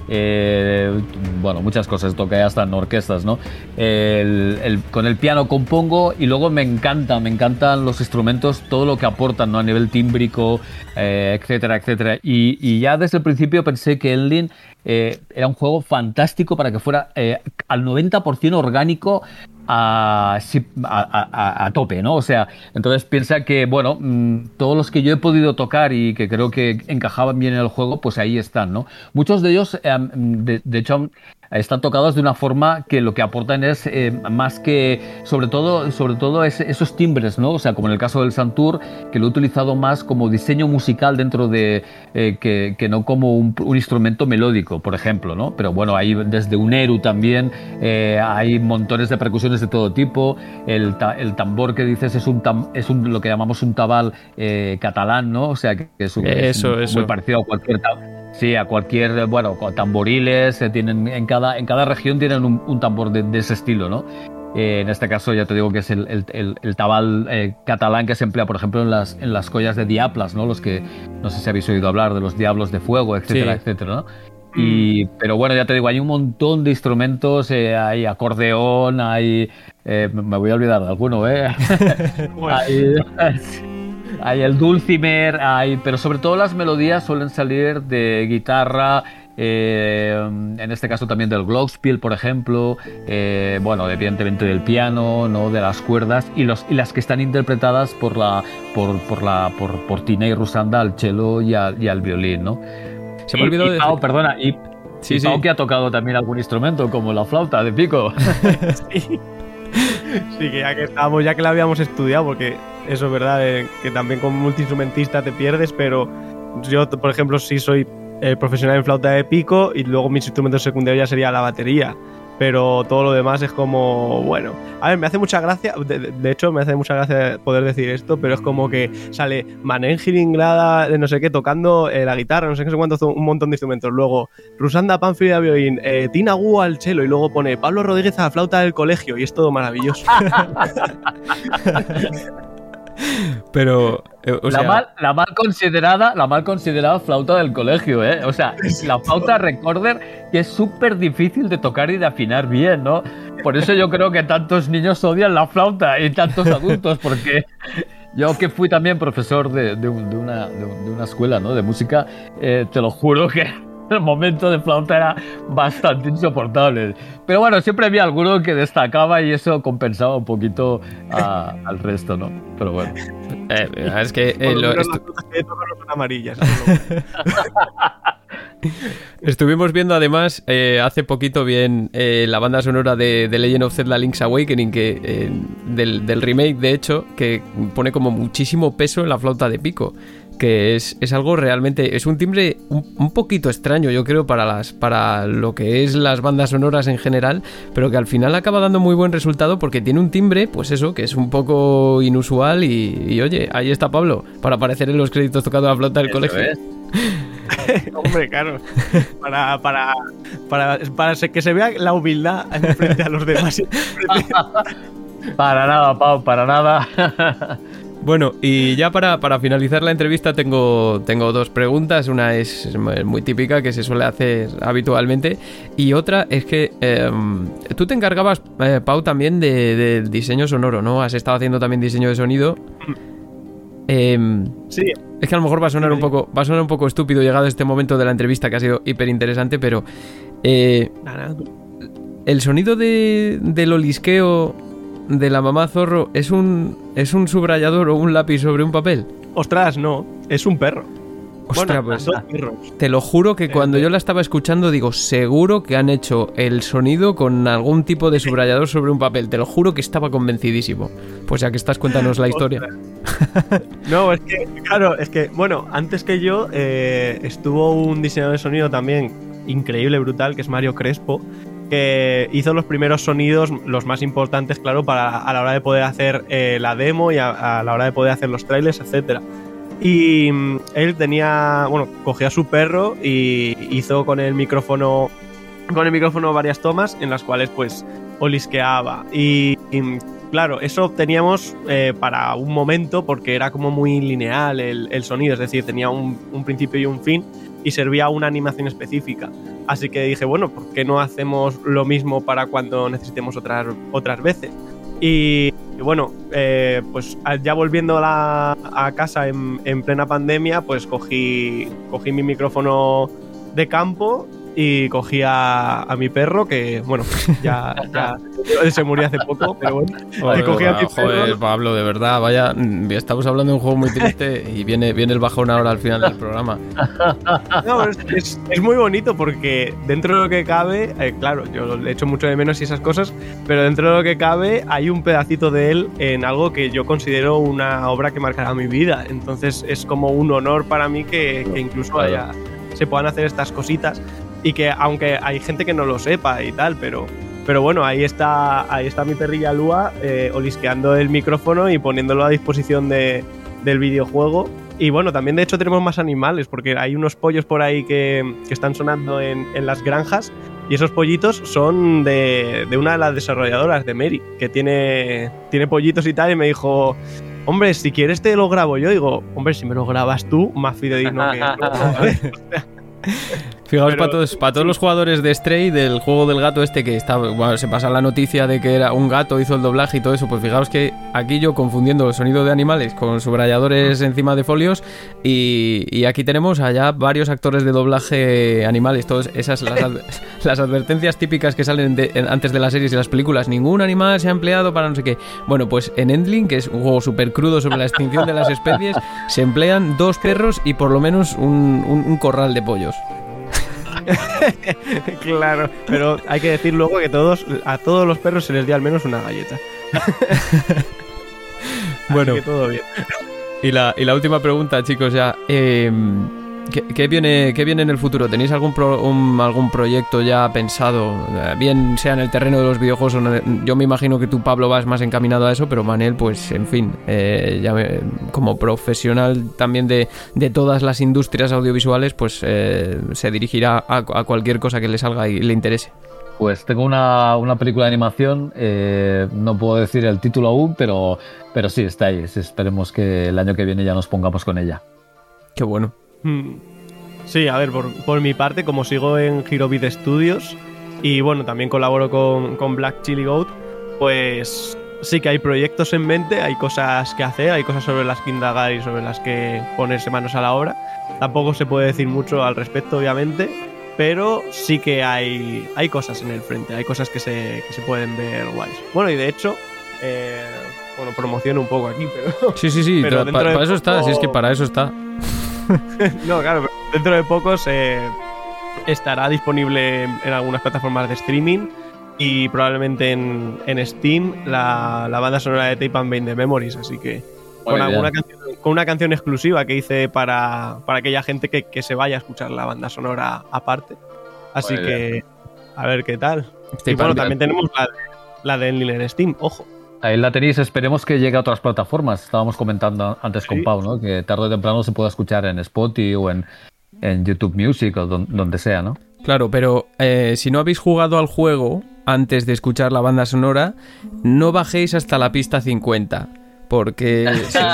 Muchas cosas, toqué hasta en orquestas, ¿no? Con el piano compongo y luego me encantan los instrumentos, todo lo que aportan, ¿no? A nivel tímbrico, etcétera, etcétera. Y ya desde el principio pensé que Endling era un juego fantástico para que fuera al 90% orgánico, a tope, ¿no? O sea, entonces piensa que, todos los que yo he podido tocar y que creo que encajaban bien en el juego, pues ahí están, ¿no? Muchos de ellos, de hecho, están tocados de una forma que lo que aportan es más que, sobre todo esos timbres, ¿no? O sea, como en el caso del Santur, que lo he utilizado más como diseño musical dentro de, que no como un instrumento melódico, por ejemplo, ¿no? Pero bueno, hay desde un eru también, hay montones de percusiones de todo tipo. El tambor que dices es lo que llamamos un tabal catalán, ¿no? O sea, que es muy parecido a cualquier sí, a cualquier, bueno, tamboriles, tienen en cada región tienen un tambor de ese estilo, ¿no? En este caso ya te digo que es el tabal catalán que se emplea, por ejemplo, en las collas de diaplas, ¿no? Los que, no sé si habéis oído hablar de los diablos de fuego, etcétera, sí, etcétera, ¿no? Pero bueno, ya te digo, hay un montón de instrumentos, hay acordeón, hay... me voy a olvidar de alguno, ¿eh? Hay el dulcimer, pero sobre todo las melodías suelen salir de guitarra, en este caso también del glockenspiel, por ejemplo, bueno, evidentemente del piano, ¿no? De las cuerdas y las que están interpretadas por Tina y Rusanda al cello y al violín, ¿no? Se me olvidó de Pau, perdona, sí. Pau, que ha tocado también algún instrumento como la flauta de pico. Sí, que ya que estábamos, ya que la habíamos estudiado, porque eso es verdad, que también como multiinstrumentista te pierdes, pero yo, por ejemplo, sí soy profesional en flauta de pico y luego mis instrumentos secundarios ya sería la batería, pero todo lo demás es como, bueno, a ver, me hace mucha gracia, de hecho me hace mucha gracia poder decir esto, pero es como que sale Manen Giringrada de no sé qué tocando la guitarra, no sé qué, sé cuánto, un montón de instrumentos, luego Rusanda Panfili al violín, Tina Gu al cello y luego pone Pablo Rodríguez a la flauta del colegio y es todo maravilloso. Pero o sea... la mal considerada flauta del colegio, ¿eh? O sea, la flauta recorder que es súper difícil de tocar y de afinar bien, ¿no? Por eso yo creo que tantos niños odian la flauta y tantos adultos, porque yo que fui también profesor de una escuela, ¿no? De música, te lo juro que el momento de flauta era bastante insoportable. Pero bueno, siempre había alguno que destacaba y eso compensaba un poquito al resto, ¿no? Pero bueno. Es que... las flautas que tocan son amarillas. Estuvimos viendo además hace poquito bien la banda sonora de Legend of Zelda Link's Awakening, que del remake, de hecho, que pone como muchísimo peso en la flauta de pico, que es algo realmente, es un timbre un poquito extraño, yo creo, para lo que es las bandas sonoras en general, pero que al final acaba dando muy buen resultado porque tiene un timbre, pues eso, que es un poco inusual y oye, ahí está Pablo, para aparecer en los créditos tocando la flauta del colegio. Hombre, claro, para que se vea la humildad frente a los demás. Para nada, Pau, para nada. Bueno, y ya para finalizar la entrevista tengo dos preguntas. Una es muy típica, que se suele hacer habitualmente, y otra es que tú te encargabas, Pau, también del diseño sonoro, ¿no? Has estado haciendo también diseño de sonido. Sí. Es que a lo mejor va a sonar un poco estúpido llegado este momento de la entrevista, que ha sido hiper interesante, pero el sonido del olisqueo de la mamá zorro es un subrayador o un lápiz sobre un papel. Ostras, no, es un perro. Ostras, pues, te lo juro que cuando yo la estaba escuchando digo, seguro que han hecho el sonido con algún tipo de subrayador sobre un papel. Te lo juro que estaba convencidísimo. Pues ya que estás, cuéntanos la historia. No, es que, claro, bueno, antes que yo estuvo un diseñador de sonido también increíble, brutal, que es Mario Crespo, que hizo los primeros sonidos, los más importantes, claro, a la hora de poder hacer la demo y a la hora de poder hacer los trailers, etcétera. Y él cogía a su perro y hizo con el micrófono varias tomas en las cuales pues olisqueaba y claro, eso obteníamos para un momento porque era como muy lineal el sonido, es decir, tenía un principio y un fin y servía una animación específica. Así que dije, bueno, ¿por qué no hacemos lo mismo para cuando necesitemos otras veces? Y bueno, pues ya volviendo a casa en plena pandemia, pues cogí mi micrófono de campo y cogí a mi perro, que bueno, ya se murió hace poco, pero bueno. Joder, cogí a mi perro. Joder, Pablo, de verdad, vaya, estamos hablando de un juego muy triste y viene el bajón ahora al final del programa. No, es muy bonito porque dentro de lo que cabe, claro, yo le echo mucho de menos y esas cosas, pero dentro de lo que cabe hay un pedacito de él en algo que yo considero una obra que marcará mi vida. Entonces es como un honor para mí que incluso se puedan hacer estas cositas. Y que aunque hay gente que no lo sepa y tal, pero bueno, ahí está mi perrilla Lua olisqueando el micrófono y poniéndolo a disposición del videojuego. Y bueno, también de hecho tenemos más animales, porque hay unos pollos por ahí que están sonando en las granjas, y esos pollitos son de una de las desarrolladoras, de Mary, que tiene pollitos y tal, y me dijo: hombre, si quieres te lo grabo yo. Digo: hombre, si me lo grabas tú, más fidedigno que Fijaos, para todos los jugadores de Stray, del juego del gato este que se pasa la noticia de que era un gato, hizo el doblaje y todo eso, pues fijaos que aquí yo confundiendo el sonido de animales con subrayadores encima de folios, y aquí tenemos allá varios actores de doblaje animales, todas esas las advertencias típicas que salen antes de las series y las películas: ningún animal se ha empleado para no sé qué. Bueno, pues en Endling, que es un juego súper crudo sobre la extinción de las especies, se emplean 2 perros y por lo menos un corral de pollos. Claro, pero hay que decir luego que a todos los perros se les dio al menos una galleta. Bueno, así que todo bien. Y la última pregunta, chicos, ya. ¿Qué viene en el futuro? ¿Tenéis algún proyecto ya pensado? Bien sea en el terreno de los videojuegos o no. Yo me imagino que tú, Pablo, vas más encaminado a eso, pero Manel, pues en fin, como profesional también de todas las industrias audiovisuales, pues se dirigirá a cualquier cosa que le salga y le interese. Pues tengo una película de animación, no puedo decir el título aún, pero sí, está ahí. Esperemos que el año que viene ya nos pongamos con ella. Qué bueno. Sí, a ver, por mi parte, como sigo en Hirobit Studios y bueno, también colaboro con Black Chili Goat, pues sí que hay proyectos en mente, hay cosas que hacer, hay cosas sobre las que indagar y sobre las que ponerse manos a la obra. Tampoco se puede decir mucho al respecto, obviamente, pero sí que hay cosas en el frente, hay cosas que se pueden ver guays. Bueno, y de hecho, promociono un poco aquí, pero... Sí, pero para eso está, si es que para eso está. No, claro, pero dentro de poco estará disponible en algunas plataformas de streaming y probablemente en Steam la banda sonora de Tape and Bane de Memories, así que con una canción exclusiva que hice para aquella gente que se vaya a escuchar la banda sonora aparte. Así que a ver qué tal. Y bueno, también tenemos la de Endling en Steam, ojo. Ahí la tenéis, esperemos que llegue a otras plataformas. Estábamos comentando antes con Pau, ¿no? Que tarde o temprano se pueda escuchar en Spotify o en YouTube Music o donde sea, ¿no? Claro, pero si no habéis jugado al juego antes de escuchar la banda sonora, no bajéis hasta la pista 50. Porque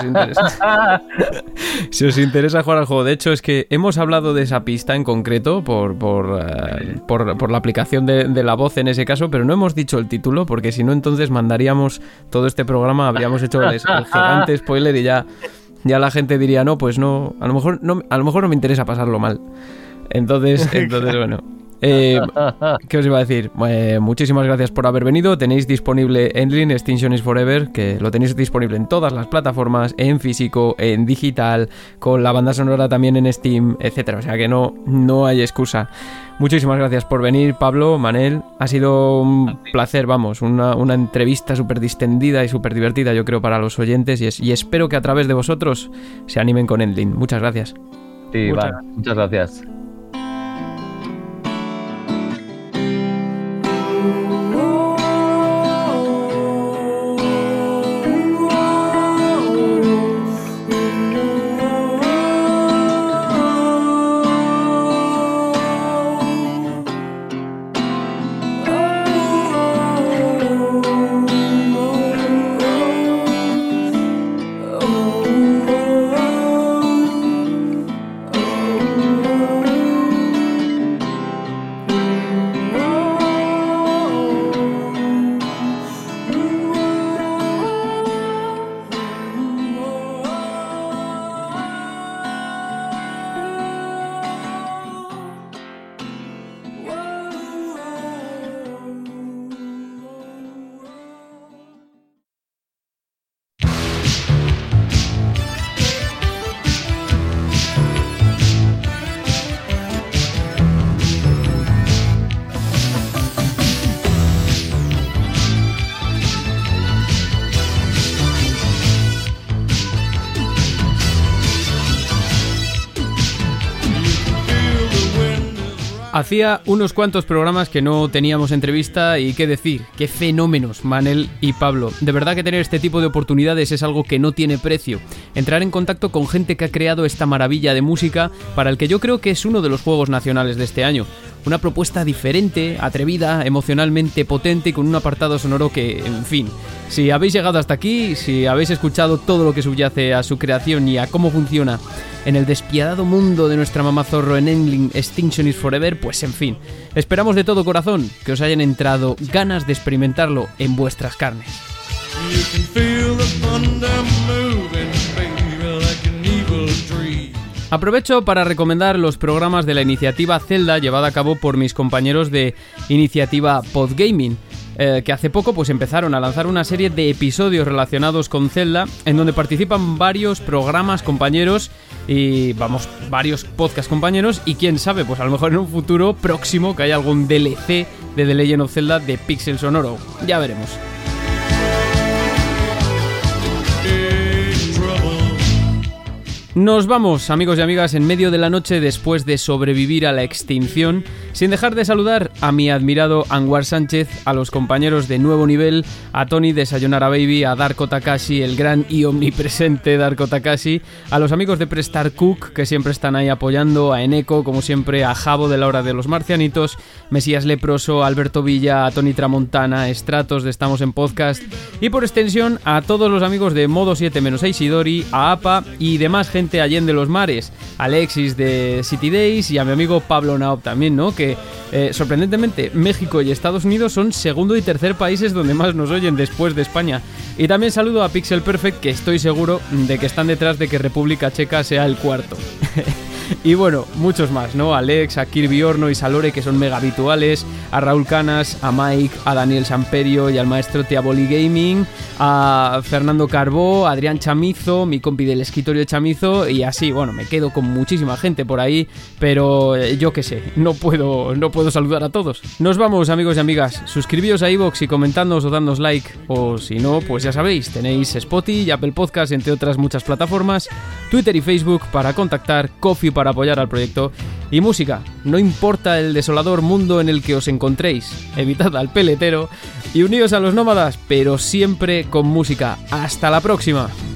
si os interesa jugar al juego. De hecho, es que hemos hablado de esa pista en concreto por la aplicación de la voz en ese caso, pero no hemos dicho el título, porque si no, entonces mandaríamos todo este programa, habríamos hecho el gigante spoiler y ya la gente diría: no, pues no, a lo mejor no me interesa pasarlo mal. Entonces bueno. ¿Qué os iba a decir? Muchísimas gracias por haber venido. Tenéis disponible Endling Extinction is Forever, que lo tenéis disponible en todas las plataformas, en físico, en digital, con la banda sonora también en Steam, etcétera. O sea que no hay excusa. Muchísimas gracias por venir, Pablo, Manel. Ha sido un placer, vamos, una entrevista súper distendida y súper divertida, yo creo, para los oyentes, y espero que a través de vosotros se animen con Endling. Muchas gracias. Sí, muchas gracias. Hacía unos cuantos programas que no teníamos entrevista y qué decir, qué fenómenos, Manel y Pablo. De verdad que tener este tipo de oportunidades es algo que no tiene precio. Entrar en contacto con gente que ha creado esta maravilla de música para el que yo creo que es uno de los juegos nacionales de este año. Una propuesta diferente, atrevida, emocionalmente potente y con un apartado sonoro que, en fin, si habéis llegado hasta aquí, si habéis escuchado todo lo que subyace a su creación y a cómo funciona en el despiadado mundo de nuestra mamá zorro en Endling Extinction is Forever, pues en fin, esperamos de todo corazón que os hayan entrado ganas de experimentarlo en vuestras carnes. Aprovecho para recomendar los programas de la iniciativa Zelda llevada a cabo por mis compañeros de iniciativa Podgaming, que hace poco pues empezaron a lanzar una serie de episodios relacionados con Zelda en donde participan varios programas compañeros y varios podcast compañeros y quién sabe, pues a lo mejor en un futuro próximo que haya algún DLC de The Legend of Zelda de Pixel Sonoro, ya veremos. Nos vamos, amigos y amigas, en medio de la noche después de sobrevivir a la extinción, sin dejar de saludar a mi admirado Anwar Sánchez, a los compañeros de Nuevo Nivel, a Tony de Sayonara Baby, a Darko Takashi, el gran y omnipresente Darko Takashi, a los amigos de Prestar Cook, que siempre están ahí apoyando, a Eneco, como siempre, a Javo de la Hora de los Marcianitos, Mesías Leproso, Alberto Villa, a Tony Tramontana, a Stratos de Estamos en Podcast, y por extensión a todos los amigos de Modo 7- Isidori, a APA y demás gente Allende los Mares, Alexis de City Days y a mi amigo Pablo Naop también, ¿no? Que sorprendentemente México y Estados Unidos son segundo y tercer países donde más nos oyen después de España. Y también saludo a Pixel Perfect, que estoy seguro de que están detrás de que República Checa sea el cuarto. Y bueno, muchos más, ¿no? A Alex, a Kirby Horno y Salore, que son mega habituales, a Raúl Canas, a Mike, a Daniel Samperio y al maestro Tiaboli Gaming, a Fernando Carbó, a Adrián Chamizo, mi compi del escritorio Chamizo, y así, bueno, me quedo con muchísima gente por ahí, pero yo qué sé, no puedo saludar a todos. Nos vamos, amigos y amigas, suscribíos a iVoox y comentadnos o dadnos like, o si no, pues ya sabéis, tenéis Spotify y Apple Podcast, entre otras muchas plataformas, Twitter y Facebook para contactar, Ko-fi para apoyar al proyecto y música. No importa el desolador mundo en el que os encontréis, evitad al peletero y uníos a los nómadas, pero siempre con música. ¡Hasta la próxima!